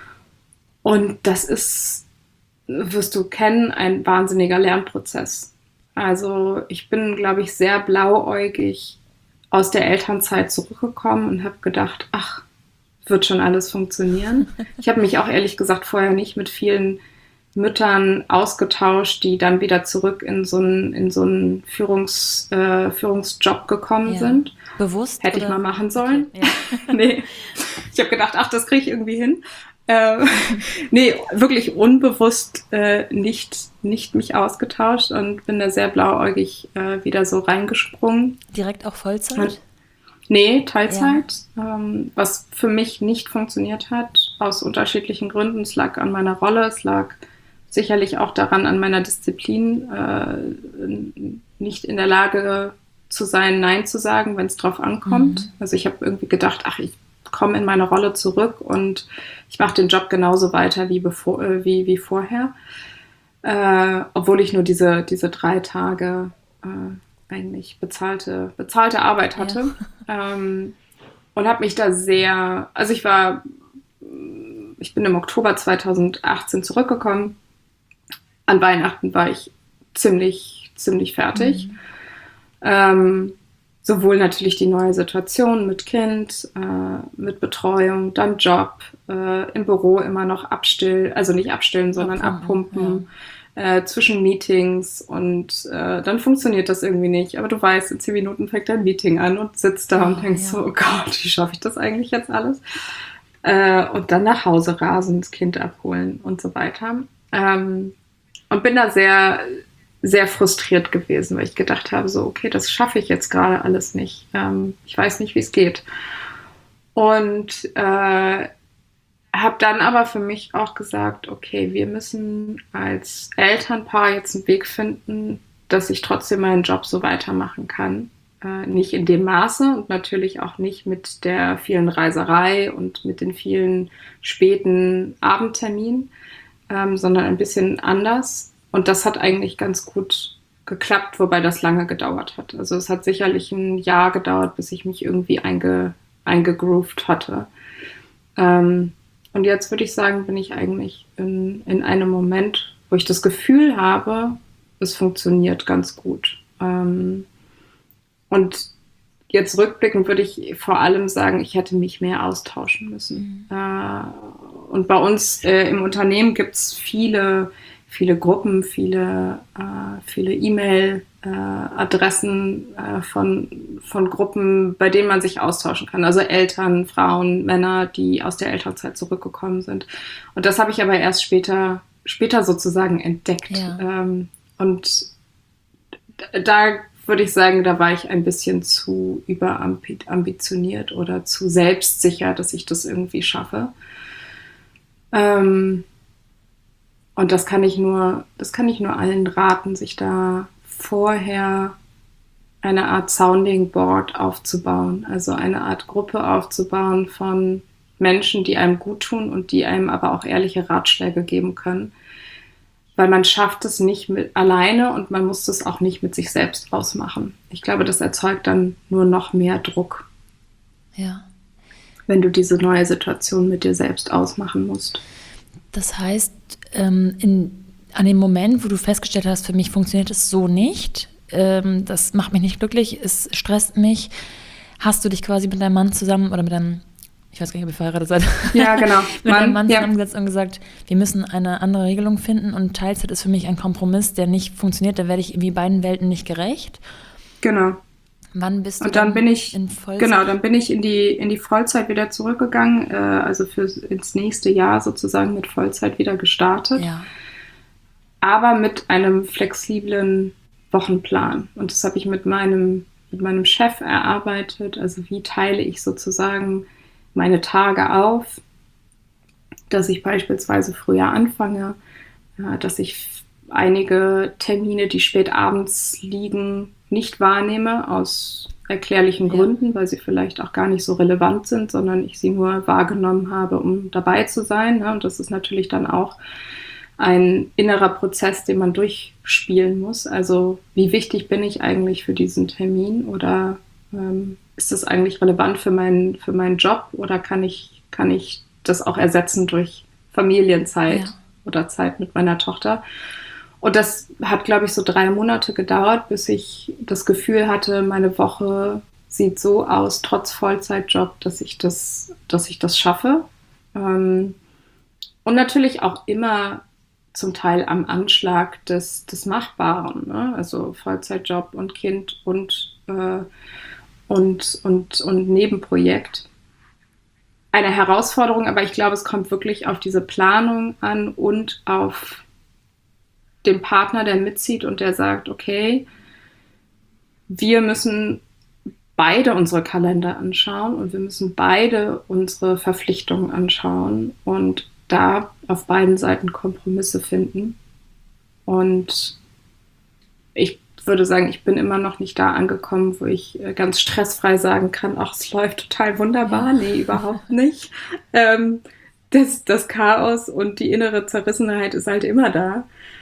Und das ist, wirst du kennen, ein wahnsinniger Lernprozess. Also ich bin, glaube ich, sehr blauäugig aus der Elternzeit zurückgekommen und habe gedacht, ach, wird schon alles funktionieren. Ich habe mich auch ehrlich gesagt vorher nicht mit vielen Müttern ausgetauscht, die dann wieder zurück in so einen, in so einen Führungs, äh, Führungsjob gekommen Ja. sind. Bewusst? Hätte ich oder? mal machen sollen. Okay. Ja. Nee. Ich habe gedacht, ach, das kriege ich irgendwie hin. Äh, nee, wirklich unbewusst äh, nicht, nicht mich ausgetauscht und bin da sehr blauäugig äh, wieder so reingesprungen. Direkt auch Vollzeit? Und, nee, Teilzeit, ja. ähm, was für mich nicht funktioniert hat, aus unterschiedlichen Gründen. Es lag an meiner Rolle, es lag sicherlich auch daran, an meiner Disziplin, äh, nicht in der Lage zu sein, Nein zu sagen, wenn es drauf ankommt. Mhm. Also ich habe irgendwie gedacht, ach, ich komme in meine Rolle zurück und ich mache den Job genauso weiter wie, bevor, äh, wie, wie vorher. Äh, obwohl ich nur diese, diese drei Tage äh, eigentlich bezahlte, bezahlte Arbeit hatte. Ja. Ähm, und habe mich da sehr, also ich war, ich bin im Oktober zweitausendachtzehn zurückgekommen. An Weihnachten war ich ziemlich, ziemlich fertig. Mhm. Ähm, sowohl natürlich die neue Situation mit Kind, äh, mit Betreuung, dann Job, äh, im Büro immer noch abstillen, also nicht abstillen, sondern abpumpen, abpumpen ja. äh, zwischen Meetings und äh, dann funktioniert das irgendwie nicht. Aber du weißt, in zehn Minuten fängt dein Meeting an und sitzt da oh, und denkst ja. so, oh Gott, wie schaffe ich das eigentlich jetzt alles? Äh, und dann nach Hause rasen, das Kind abholen und so weiter. Ähm, und bin da sehr... sehr frustriert gewesen, weil ich gedacht habe, so, okay, das schaffe ich jetzt gerade alles nicht. Ähm, ich weiß nicht, wie es geht. Und äh, habe dann aber für mich auch gesagt, okay, wir müssen als Elternpaar jetzt einen Weg finden, dass ich trotzdem meinen Job so weitermachen kann. Äh, nicht in dem Maße und natürlich auch nicht mit der vielen Reiserei und mit den vielen späten Abendterminen, ähm, sondern ein bisschen anders. Und das hat eigentlich ganz gut geklappt, wobei das lange gedauert hat. Also es hat sicherlich ein Jahr gedauert, bis ich mich irgendwie einge, eingegroovt hatte. Ähm, und jetzt würde ich sagen, bin ich eigentlich in, in einem Moment, wo ich das Gefühl habe, es funktioniert ganz gut. Ähm, und jetzt rückblickend würde ich vor allem sagen, ich hätte mich mehr austauschen müssen. Mhm. Äh, und bei uns äh, im Unternehmen gibt es viele viele Gruppen, viele, äh, viele E-Mail-Adressen äh, äh, von, von Gruppen, bei denen man sich austauschen kann. Also Eltern, Frauen, Männer, die aus der Elternzeit zurückgekommen sind. Und das habe ich aber erst später, später sozusagen entdeckt. Ja. Ähm, und da würde ich sagen, da war ich ein bisschen zu überambitioniert oder zu selbstsicher, dass ich das irgendwie schaffe. Ähm, Und das kann ich nur, das kann ich nur allen raten, sich da vorher eine Art Sounding Board aufzubauen, also eine Art Gruppe aufzubauen von Menschen, die einem gut tun und die einem aber auch ehrliche Ratschläge geben können. Weil man schafft es nicht mit alleine und man muss es auch nicht mit sich selbst ausmachen. Ich glaube, das erzeugt dann nur noch mehr Druck. Ja. Wenn du diese neue Situation mit dir selbst ausmachen musst. Das heißt, ähm, in, an dem Moment, wo du festgestellt hast, für mich funktioniert es so nicht, ähm, das macht mich nicht glücklich, es stresst mich, hast du dich quasi mit deinem Mann zusammen oder mit deinem, ich weiß gar nicht, ob ihr verheiratet seid, Ja, genau. mit einem Mann, Mann ja. zusammengesetzt und gesagt, wir müssen eine andere Regelung finden und Teilzeit ist für mich ein Kompromiss, der nicht funktioniert, da werde ich irgendwie beiden Welten nicht gerecht. Genau. Wann bist du Und dann dann bin ich, in Vollzeit? genau, dann bin ich in die, in die Vollzeit wieder zurückgegangen, äh, also für ins nächste Jahr sozusagen mit Vollzeit wieder gestartet, Ja, aber mit einem flexiblen Wochenplan. Und das habe ich mit meinem, mit meinem Chef erarbeitet. Also wie teile ich sozusagen meine Tage auf, dass ich beispielsweise früher anfange, äh, dass ich einige Termine, die spät abends liegen, nicht wahrnehme aus erklärlichen Ja. Gründen, weil sie vielleicht auch gar nicht so relevant sind, sondern ich sie nur wahrgenommen habe, um dabei zu sein. Ne? Und das ist natürlich dann auch ein innerer Prozess, den man durchspielen muss. Also wie wichtig bin ich eigentlich für diesen Termin oder ähm, ist das eigentlich relevant für meinen, für meinen Job oder kann ich, kann ich das auch ersetzen durch Familienzeit Ja. oder Zeit mit meiner Tochter? Und das hat, glaube ich, so drei Monate gedauert, bis ich das Gefühl hatte, meine Woche sieht so aus, trotz Vollzeitjob, dass ich das, dass ich das schaffe. Ähm, und natürlich auch immer zum Teil am Anschlag des, des Machbaren. Ne? Also Vollzeitjob und Kind und, äh, und, und, und Nebenprojekt. Eine Herausforderung, aber ich glaube, es kommt wirklich auf diese Planung an und auf den Partner, der mitzieht und der sagt, okay, wir müssen beide unsere Kalender anschauen und wir müssen beide unsere Verpflichtungen anschauen und da auf beiden Seiten Kompromisse finden. Und ich würde sagen, ich bin immer noch nicht da angekommen, wo ich ganz stressfrei sagen kann, ach, es läuft total wunderbar. Nee, überhaupt nicht. Ähm, das, das Chaos und die innere Zerrissenheit ist halt immer da.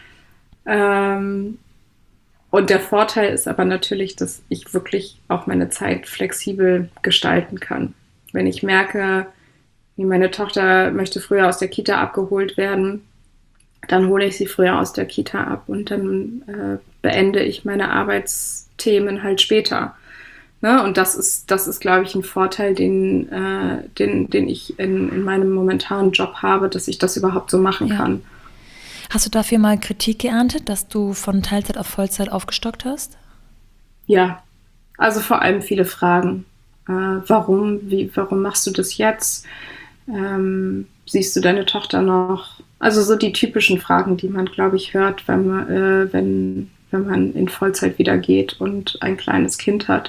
Ähm, und der Vorteil ist aber natürlich, dass ich wirklich auch meine Zeit flexibel gestalten kann. Wenn ich merke, wie meine Tochter möchte früher aus der Kita abgeholt werden, dann hole ich sie früher aus der Kita ab und dann äh, beende ich meine Arbeitsthemen halt später. Ne? Und das ist, das ist, glaube ich, ein Vorteil, den, äh, den, den ich in, in meinem momentanen Job habe, dass ich das überhaupt so machen Ja. kann. Hast du dafür mal Kritik geerntet, dass du von Teilzeit auf Vollzeit aufgestockt hast? Ja, also vor allem viele Fragen. Äh, warum, wie, warum machst du das jetzt? Ähm, siehst du deine Tochter noch? Also so die typischen Fragen, die man, glaube ich, hört, wenn man, äh, wenn, wenn man in Vollzeit wieder geht und ein kleines Kind hat.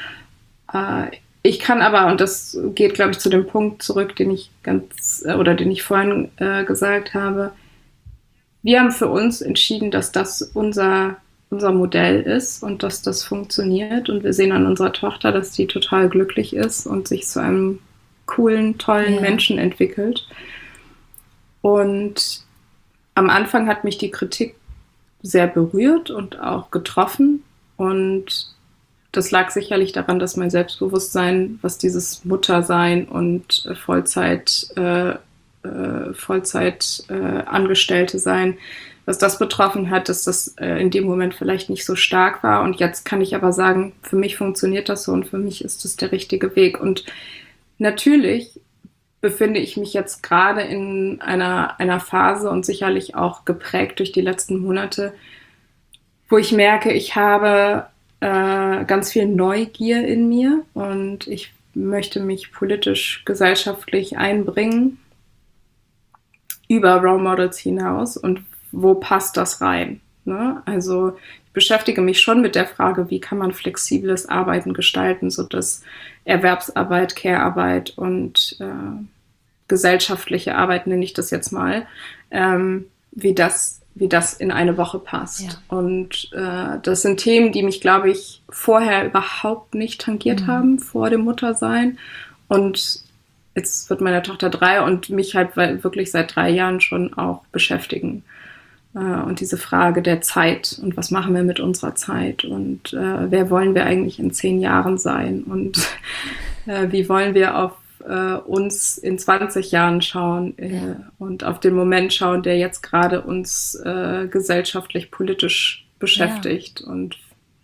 Äh, ich kann aber, und das geht, glaube ich, zu dem Punkt zurück, den ich ganz, äh, oder den ich vorhin äh, gesagt habe, wir haben für uns entschieden, dass das unser, unser Modell ist und dass das funktioniert. Und wir sehen an unserer Tochter, dass die total glücklich ist und sich zu einem coolen, tollen Ja. Menschen entwickelt. Und am Anfang hat mich die Kritik sehr berührt und auch getroffen. Und das lag sicherlich daran, dass mein Selbstbewusstsein, was dieses Muttersein und äh, Vollzeit äh, Vollzeit äh, Angestellte sein, was das betroffen hat, dass das äh, in dem Moment vielleicht nicht so stark war. Und jetzt kann ich aber sagen, für mich funktioniert das so und für mich ist das der richtige Weg. Und natürlich befinde ich mich jetzt gerade in einer, einer Phase und sicherlich auch geprägt durch die letzten Monate, wo ich merke, ich habe äh, ganz viel Neugier in mir und ich möchte mich politisch, gesellschaftlich einbringen über Role Models hinaus und wo passt das rein? Ne? Also ich beschäftige mich schon mit der Frage, wie kann man flexibles Arbeiten gestalten, sodass Erwerbsarbeit, Care-Arbeit und äh, gesellschaftliche Arbeit, nenne ich das jetzt mal, ähm, wie das, wie das in eine Woche passt. Ja. Und äh, das sind Themen, die mich, glaube ich, vorher überhaupt nicht tangiert Mhm. haben, vor dem Muttersein. Und jetzt wird meine Tochter drei und mich halt wirklich seit drei Jahren schon auch beschäftigen. Äh, und diese Frage der Zeit und was machen wir mit unserer Zeit und äh, wer wollen wir eigentlich in zehn Jahren sein und äh, wie wollen wir auf äh, uns in zwanzig Jahren schauen äh, Ja. und auf den Moment schauen, der jetzt gerade uns äh, gesellschaftlich, politisch beschäftigt und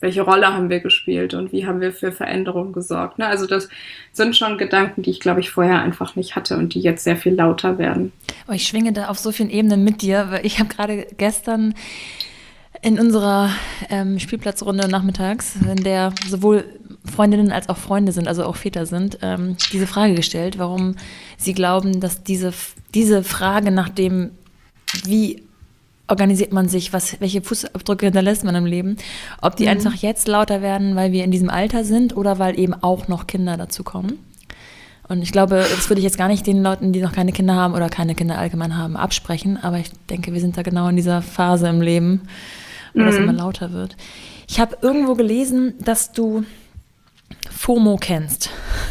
welche Rolle haben wir gespielt und wie haben wir für Veränderungen gesorgt. Ne? Also das sind schon Gedanken, die ich, glaube ich, vorher einfach nicht hatte und die jetzt sehr viel lauter werden. Oh, ich schwinge da auf so vielen Ebenen mit dir, weil ich habe gerade gestern in unserer ähm, Spielplatzrunde nachmittags, in der sowohl Freundinnen als auch Freunde sind, also auch Väter sind, ähm, diese Frage gestellt, warum sie glauben, dass diese, diese Frage nach dem, wie organisiert man sich, was, welche Fußabdrücke hinterlässt man im Leben, ob die mhm. einfach jetzt lauter werden, weil wir in diesem Alter sind oder weil eben auch noch Kinder dazu kommen. Und ich glaube, das würde ich jetzt gar nicht den Leuten, die noch keine Kinder haben oder keine Kinder allgemein haben, absprechen, aber ich denke, wir sind da genau in dieser Phase im Leben, wo mhm. das immer lauter wird. Ich habe irgendwo gelesen, dass du FOMO kennst.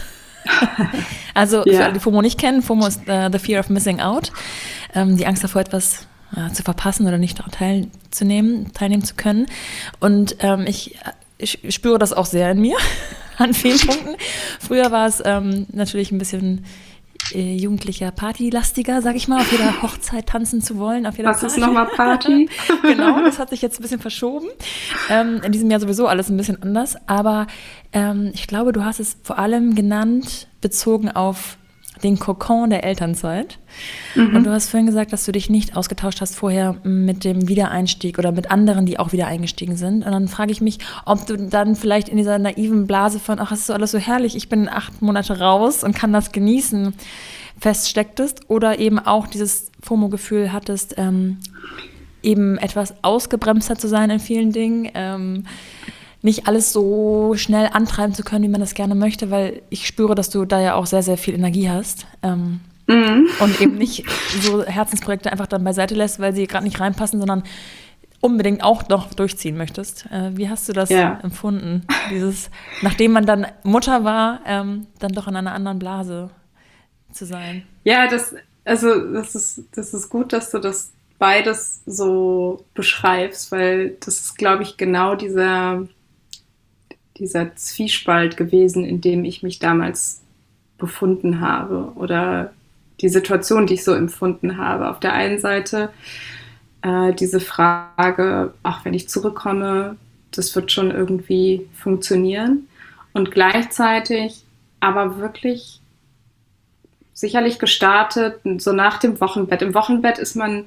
Also ja. Für alle, die FOMO nicht kennen, FOMO ist uh, the fear of missing out, ähm, die Angst davor, etwas ja, zu verpassen oder nicht teilzunehmen, teilnehmen zu können. Und ähm, ich, ich spüre das auch sehr in mir, an vielen Punkten. Früher war es ähm, natürlich ein bisschen äh, jugendlicher Partylastiger, sag ich mal, auf jeder Hochzeit tanzen zu wollen. Auf jeder Was Party. Ist nochmal Party? Genau, das hat sich jetzt ein bisschen verschoben. Ähm, in diesem Jahr sowieso alles ein bisschen anders. Aber ähm, ich glaube, du hast es vor allem genannt, bezogen auf den Kokon der Elternzeit. Mhm. Und du hast vorhin gesagt, dass du dich nicht ausgetauscht hast vorher mit dem Wiedereinstieg oder mit anderen, die auch wieder eingestiegen sind. Und dann frage ich mich, ob du dann vielleicht in dieser naiven Blase von, ach, es ist so alles so herrlich, ich bin acht Monate raus und kann das genießen, feststecktest oder eben auch dieses FOMO-Gefühl hattest, ähm, eben etwas ausgebremster zu sein in vielen Dingen, ähm, nicht alles so schnell antreiben zu können, wie man das gerne möchte, weil ich spüre, dass du da ja auch sehr, sehr viel Energie hast ähm, mhm. und eben nicht so Herzensprojekte einfach dann beiseite lässt, weil sie gerade nicht reinpassen, sondern unbedingt auch noch durchziehen möchtest. Äh, wie hast du das ja. empfunden? Dieses, nachdem man dann Mutter war, ähm, dann doch in einer anderen Blase zu sein? Ja, das, also das ist, das ist gut, dass du das beides so beschreibst, weil das ist, glaube ich, genau dieser dieser Zwiespalt gewesen, in dem ich mich damals befunden habe oder die Situation, die ich so empfunden habe. Auf der einen Seite äh, diese Frage, ach, wenn ich zurückkomme, das wird schon irgendwie funktionieren und gleichzeitig aber wirklich sicherlich gestartet, so nach dem Wochenbett. Im Wochenbett ist man,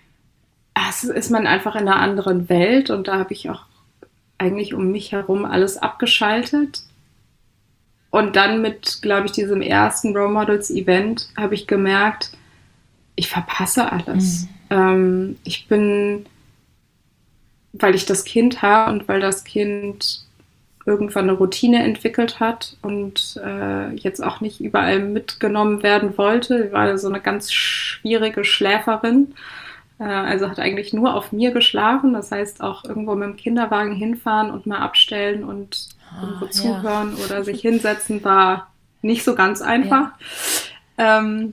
ist man einfach in einer anderen Welt und da habe ich auch eigentlich um mich herum alles abgeschaltet. Und dann mit, glaube ich, diesem ersten Role Models Event habe ich gemerkt, ich verpasse alles. Mhm. Ähm, ich bin, weil ich das Kind habe und weil das Kind irgendwann eine Routine entwickelt hat und äh, jetzt auch nicht überall mitgenommen werden wollte. Sie war so eine ganz schwierige Schläferin. Also hat eigentlich nur auf mir geschlafen, das heißt auch irgendwo mit dem Kinderwagen hinfahren und mal abstellen und ah, irgendwo ja. zuhören oder sich hinsetzen, war nicht so ganz einfach. Ja. Ähm,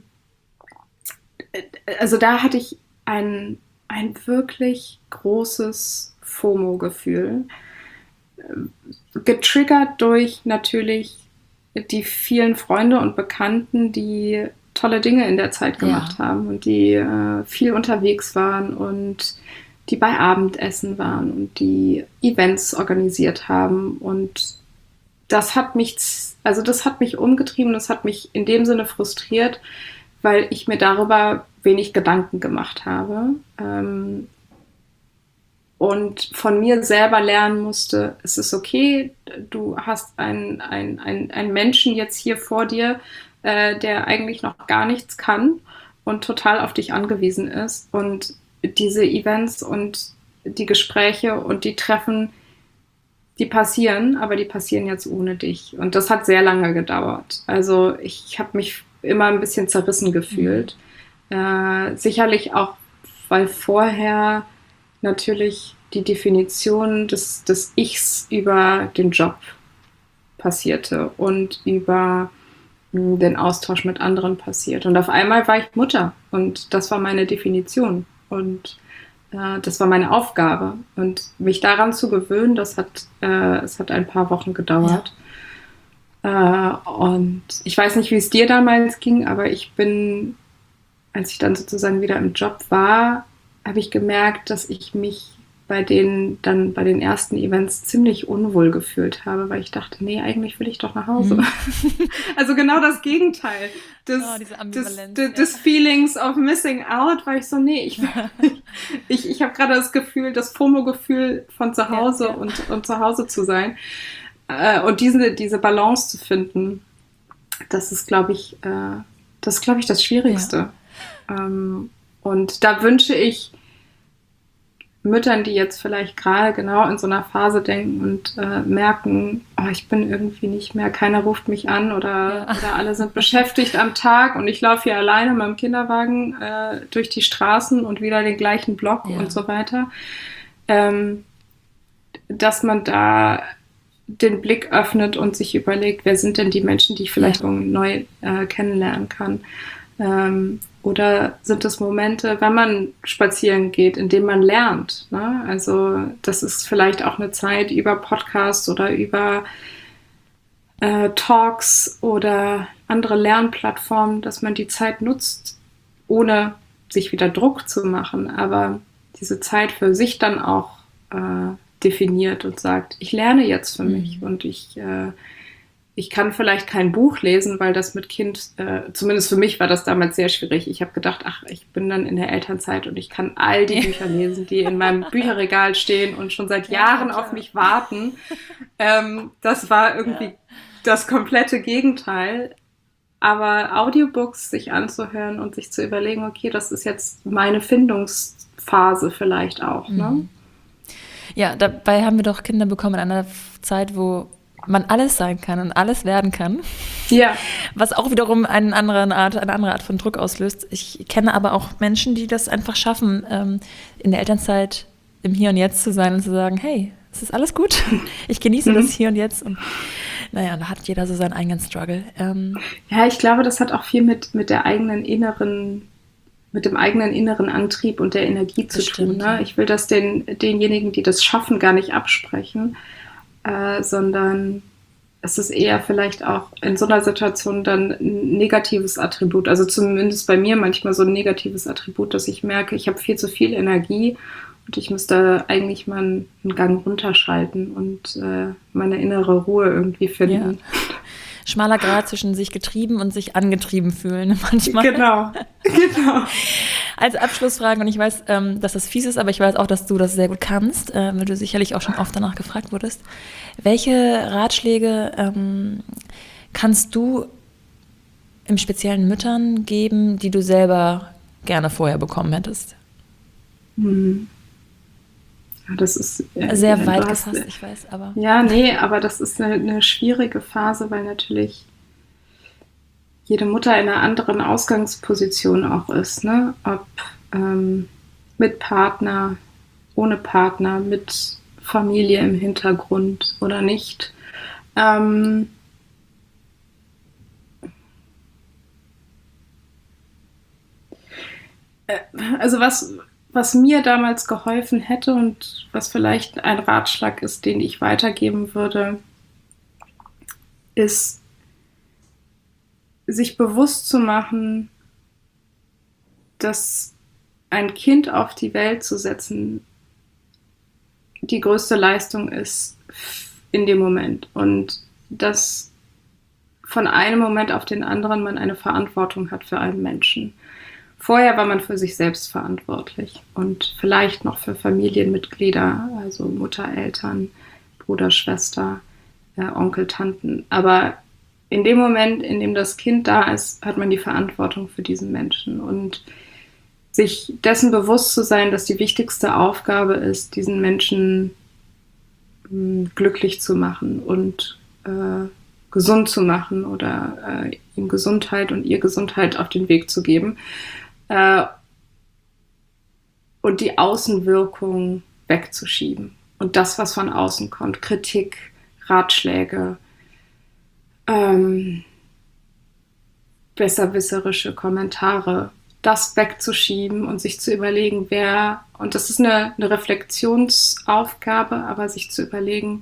also da hatte ich ein, ein wirklich großes FOMO-Gefühl, getriggert durch natürlich die vielen Freunde und Bekannten, die tolle Dinge in der Zeit gemacht ja. haben und die äh, viel unterwegs waren und die bei Abendessen waren und die Events organisiert haben und das hat mich, also das hat mich umgetrieben, das hat mich in dem Sinne frustriert, weil ich mir darüber wenig Gedanken gemacht habe ähm, und von mir selber lernen musste, es ist okay, du hast einen ein, ein, ein Menschen jetzt hier vor dir, der eigentlich noch gar nichts kann und total auf dich angewiesen ist. Und diese Events und die Gespräche und die Treffen, die passieren, aber die passieren jetzt ohne dich. Und das hat sehr lange gedauert. Also ich habe mich immer ein bisschen zerrissen gefühlt. Mhm. Äh, sicherlich auch, weil vorher natürlich die Definition des, des Ichs über den Job passierte und über den Austausch mit anderen passiert. Und auf einmal war ich Mutter und das war meine Definition und äh, das war meine Aufgabe. Und mich daran zu gewöhnen, das hat, äh, es hat ein paar Wochen gedauert. Ja. Äh, und ich weiß nicht, wie es dir damals ging, aber ich bin, als ich dann sozusagen wieder im Job war, habe ich gemerkt, dass ich mich bei denen dann bei den ersten Events ziemlich unwohl gefühlt habe, weil ich dachte, nee, eigentlich will ich doch nach Hause. Mhm. Also genau das Gegenteil des, oh, diese des, Ambivalenz, des, des ja. Feelings of missing out, weil ich so, nee, ich, ich, ich habe gerade das Gefühl, das FOMO-Gefühl von zu Hause ja, ja. Und, und zu Hause zu sein. Äh, und diese, diese Balance zu finden, das ist, glaube ich, äh, das ist, glaube ich, das Schwierigste. Ja. Ähm, und da wünsche ich Müttern, die jetzt vielleicht gerade genau in so einer Phase denken und äh, merken, oh, ich bin irgendwie nicht mehr, keiner ruft mich an oder, ja. oder alle sind beschäftigt am Tag und ich laufe hier alleine mit dem Kinderwagen äh, durch die Straßen und wieder den gleichen Block ja. und so weiter, ähm, dass man da den Blick öffnet und sich überlegt, wer sind denn die Menschen, die ich vielleicht ja. neu äh, kennenlernen kann. Ähm, Oder sind es Momente, wenn man spazieren geht, in denen man lernt? Ne? Also das ist vielleicht auch eine Zeit über Podcasts oder über äh, Talks oder andere Lernplattformen, dass man die Zeit nutzt, ohne sich wieder Druck zu machen, aber diese Zeit für sich dann auch äh, definiert und sagt, ich lerne jetzt für mhm. mich und ich äh, Ich kann vielleicht kein Buch lesen, weil das mit Kind, äh, zumindest für mich war das damals sehr schwierig. Ich habe gedacht, ach, ich bin dann in der Elternzeit und ich kann all die Bücher lesen, die in meinem Bücherregal stehen und schon seit Jahren ja, auf mich warten. Ähm, das war irgendwie ja. das komplette Gegenteil. Aber Audiobooks sich anzuhören und sich zu überlegen, okay, das ist jetzt meine Findungsphase vielleicht auch. Mhm. Ne? Ja, dabei haben wir doch Kinder bekommen in einer Zeit, wo man alles sein kann und alles werden kann. Ja. Was auch wiederum eine andere Art, eine andere Art von Druck auslöst. Ich kenne aber auch Menschen, die das einfach schaffen, in der Elternzeit im Hier und Jetzt zu sein und zu sagen, hey, es ist alles gut. Ich genieße mhm. das Hier und Jetzt. Und naja, da hat jeder so seinen eigenen Struggle. Ähm, ja, ich glaube, das hat auch viel mit, mit der eigenen inneren, mit dem eigenen inneren Antrieb und der Energie zu tun. Ne? Ja. Ich will das den, denjenigen, die das schaffen, gar nicht absprechen. Äh, sondern es ist eher vielleicht auch in so einer Situation dann ein negatives Attribut, also zumindest bei mir manchmal so ein negatives Attribut, dass ich merke, ich habe viel zu viel Energie und ich müsste eigentlich mal einen Gang runterschalten und äh, meine innere Ruhe irgendwie finden. Ja. Schmaler Grat zwischen sich getrieben und sich angetrieben fühlen manchmal. Genau, genau. Als Abschlussfrage, und ich weiß, ähm, dass das fies ist, aber ich weiß auch, dass du das sehr gut kannst, äh, weil du sicherlich auch schon oft danach gefragt wurdest. Welche Ratschläge ähm, kannst du im speziellen Müttern geben, die du selber gerne vorher bekommen hättest? Hm. Ja, das ist äh, sehr ja, weit gefasst, ich weiß, aber... Ja, nee, aber das ist eine, eine schwierige Phase, weil natürlich jede Mutter in einer anderen Ausgangsposition auch ist, ne? Ob ähm, mit Partner, ohne Partner, mit Familie im Hintergrund oder nicht. Ähm, also was, was mir damals geholfen hätte und was vielleicht ein Ratschlag ist, den ich weitergeben würde, ist, sich bewusst zu machen, dass ein Kind auf die Welt zu setzen die größte Leistung ist in dem Moment und dass von einem Moment auf den anderen man eine Verantwortung hat für einen Menschen. Vorher war man für sich selbst verantwortlich und vielleicht noch für Familienmitglieder, also Mutter, Eltern, Bruder, Schwester, äh, Onkel, Tanten. Aber in dem Moment, in dem das Kind da ist, hat man die Verantwortung für diesen Menschen. Und sich dessen bewusst zu sein, dass die wichtigste Aufgabe ist, diesen Menschen mh, glücklich zu machen und äh, gesund zu machen oder äh, ihm Gesundheit und ihr Gesundheit auf den Weg zu geben. Äh, und die Außenwirkung wegzuschieben. Und das, was von außen kommt, Kritik, Ratschläge, ähm, besserwisserische Kommentare, das wegzuschieben und sich zu überlegen, wer, und das ist eine, eine Reflexionsaufgabe, aber sich zu überlegen,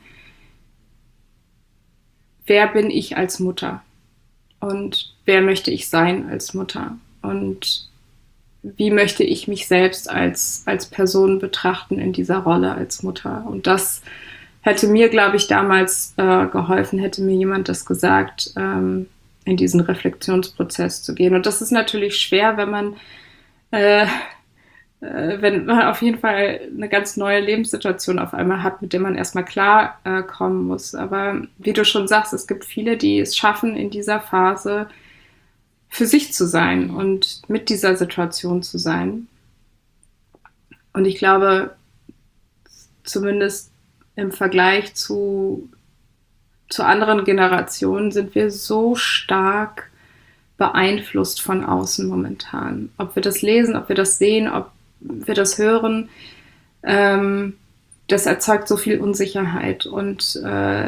wer bin ich als Mutter und wer möchte ich sein als Mutter und wie möchte ich mich selbst als, als Person betrachten in dieser Rolle als Mutter. Und das hätte mir, glaube ich, damals äh, geholfen, hätte mir jemand das gesagt, ähm, in diesen Reflexionsprozess zu gehen. Und das ist natürlich schwer, wenn man, äh, äh, wenn man auf jeden Fall eine ganz neue Lebenssituation auf einmal hat, mit der man erstmal klar äh, kommen muss. Aber wie du schon sagst, es gibt viele, die es schaffen, in dieser Phase für sich zu sein und mit dieser Situation zu sein. Und ich glaube, zumindest im Vergleich zu, zu anderen Generationen sind wir so stark beeinflusst von außen momentan. Ob wir das lesen, ob wir das sehen, ob wir das hören, ähm, das erzeugt so viel Unsicherheit. Und äh,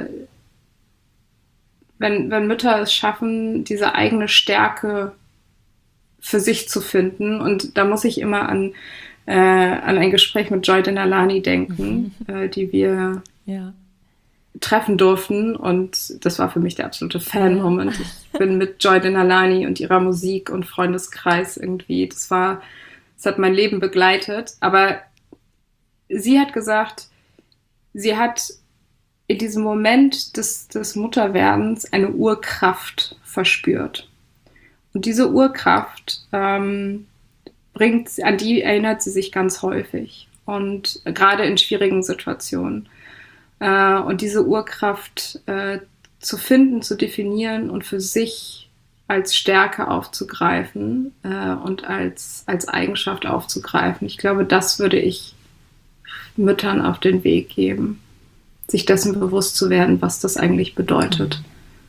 wenn, wenn Mütter es schaffen, diese eigene Stärke für sich zu finden, und da muss ich immer an Äh, an ein Gespräch mit Joy Denalani denken, mhm. äh, die wir ja. treffen durften, und das war für mich der absolute Fan-Moment. Ich bin mit Joy Denalani und ihrer Musik und Freundeskreis irgendwie, das war, das hat mein Leben begleitet, aber sie hat gesagt, sie hat in diesem Moment des, des Mutterwerdens eine Urkraft verspürt. Und diese Urkraft ähm, bringt, an die erinnert sie sich ganz häufig und gerade in schwierigen Situationen. Äh, und diese Urkraft äh, zu finden, zu definieren und für sich als Stärke aufzugreifen äh, und als, als Eigenschaft aufzugreifen. Ich glaube, das würde ich Müttern auf den Weg geben, sich dessen bewusst zu werden, was das eigentlich bedeutet.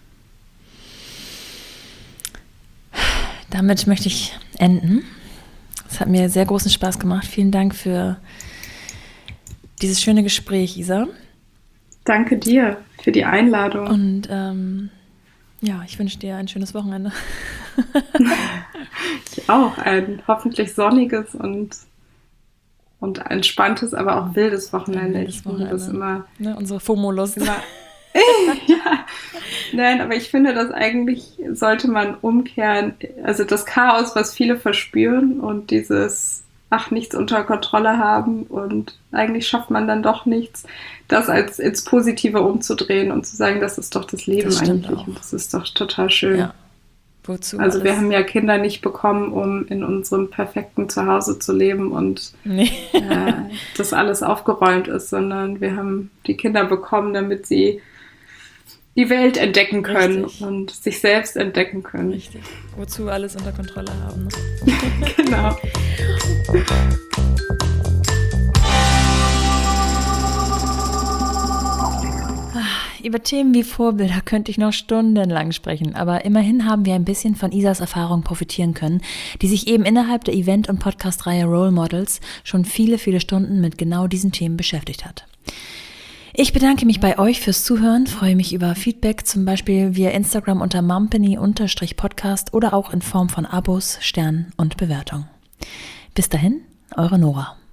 Damit möchte ich enden. Es hat mir sehr großen Spaß gemacht. Vielen Dank für dieses schöne Gespräch, Isa. Danke dir für die Einladung. Und ähm, ja, ich wünsche dir ein schönes Wochenende. Ich auch. Ein hoffentlich sonniges und, und entspanntes, aber auch wildes Wochenende. Wildes ich finde Wochenende. das immer... Ne, unsere FOMO-Lust. Immer, ja, nein, aber ich finde, dass eigentlich sollte man umkehren, also das Chaos, was viele verspüren und dieses, ach, nichts unter Kontrolle haben und eigentlich schafft man dann doch nichts, das als ins Positive umzudrehen und zu sagen, das ist doch das Leben das eigentlich auch. Und das ist doch total schön. Ja. Wozu also alles? Wir haben ja Kinder nicht bekommen, um in unserem perfekten Zuhause zu leben und nee. äh, das alles aufgeräumt ist, sondern wir haben die Kinder bekommen, damit sie die Welt entdecken können. Richtig. Und sich selbst entdecken können. Richtig. Wozu alles unter Kontrolle haben. Ne? Genau. Über Themen wie Vorbilder könnte ich noch stundenlang sprechen, aber immerhin haben wir ein bisschen von Isas Erfahrung profitieren können, die sich eben innerhalb der Event- und Podcast-Reihe Role Models schon viele, viele Stunden mit genau diesen Themen beschäftigt hat. Ich bedanke mich bei euch fürs Zuhören, freue mich über Feedback, zum Beispiel via Instagram unter mumpany-podcast oder auch in Form von Abos, Sternen und Bewertungen. Bis dahin, eure Nora.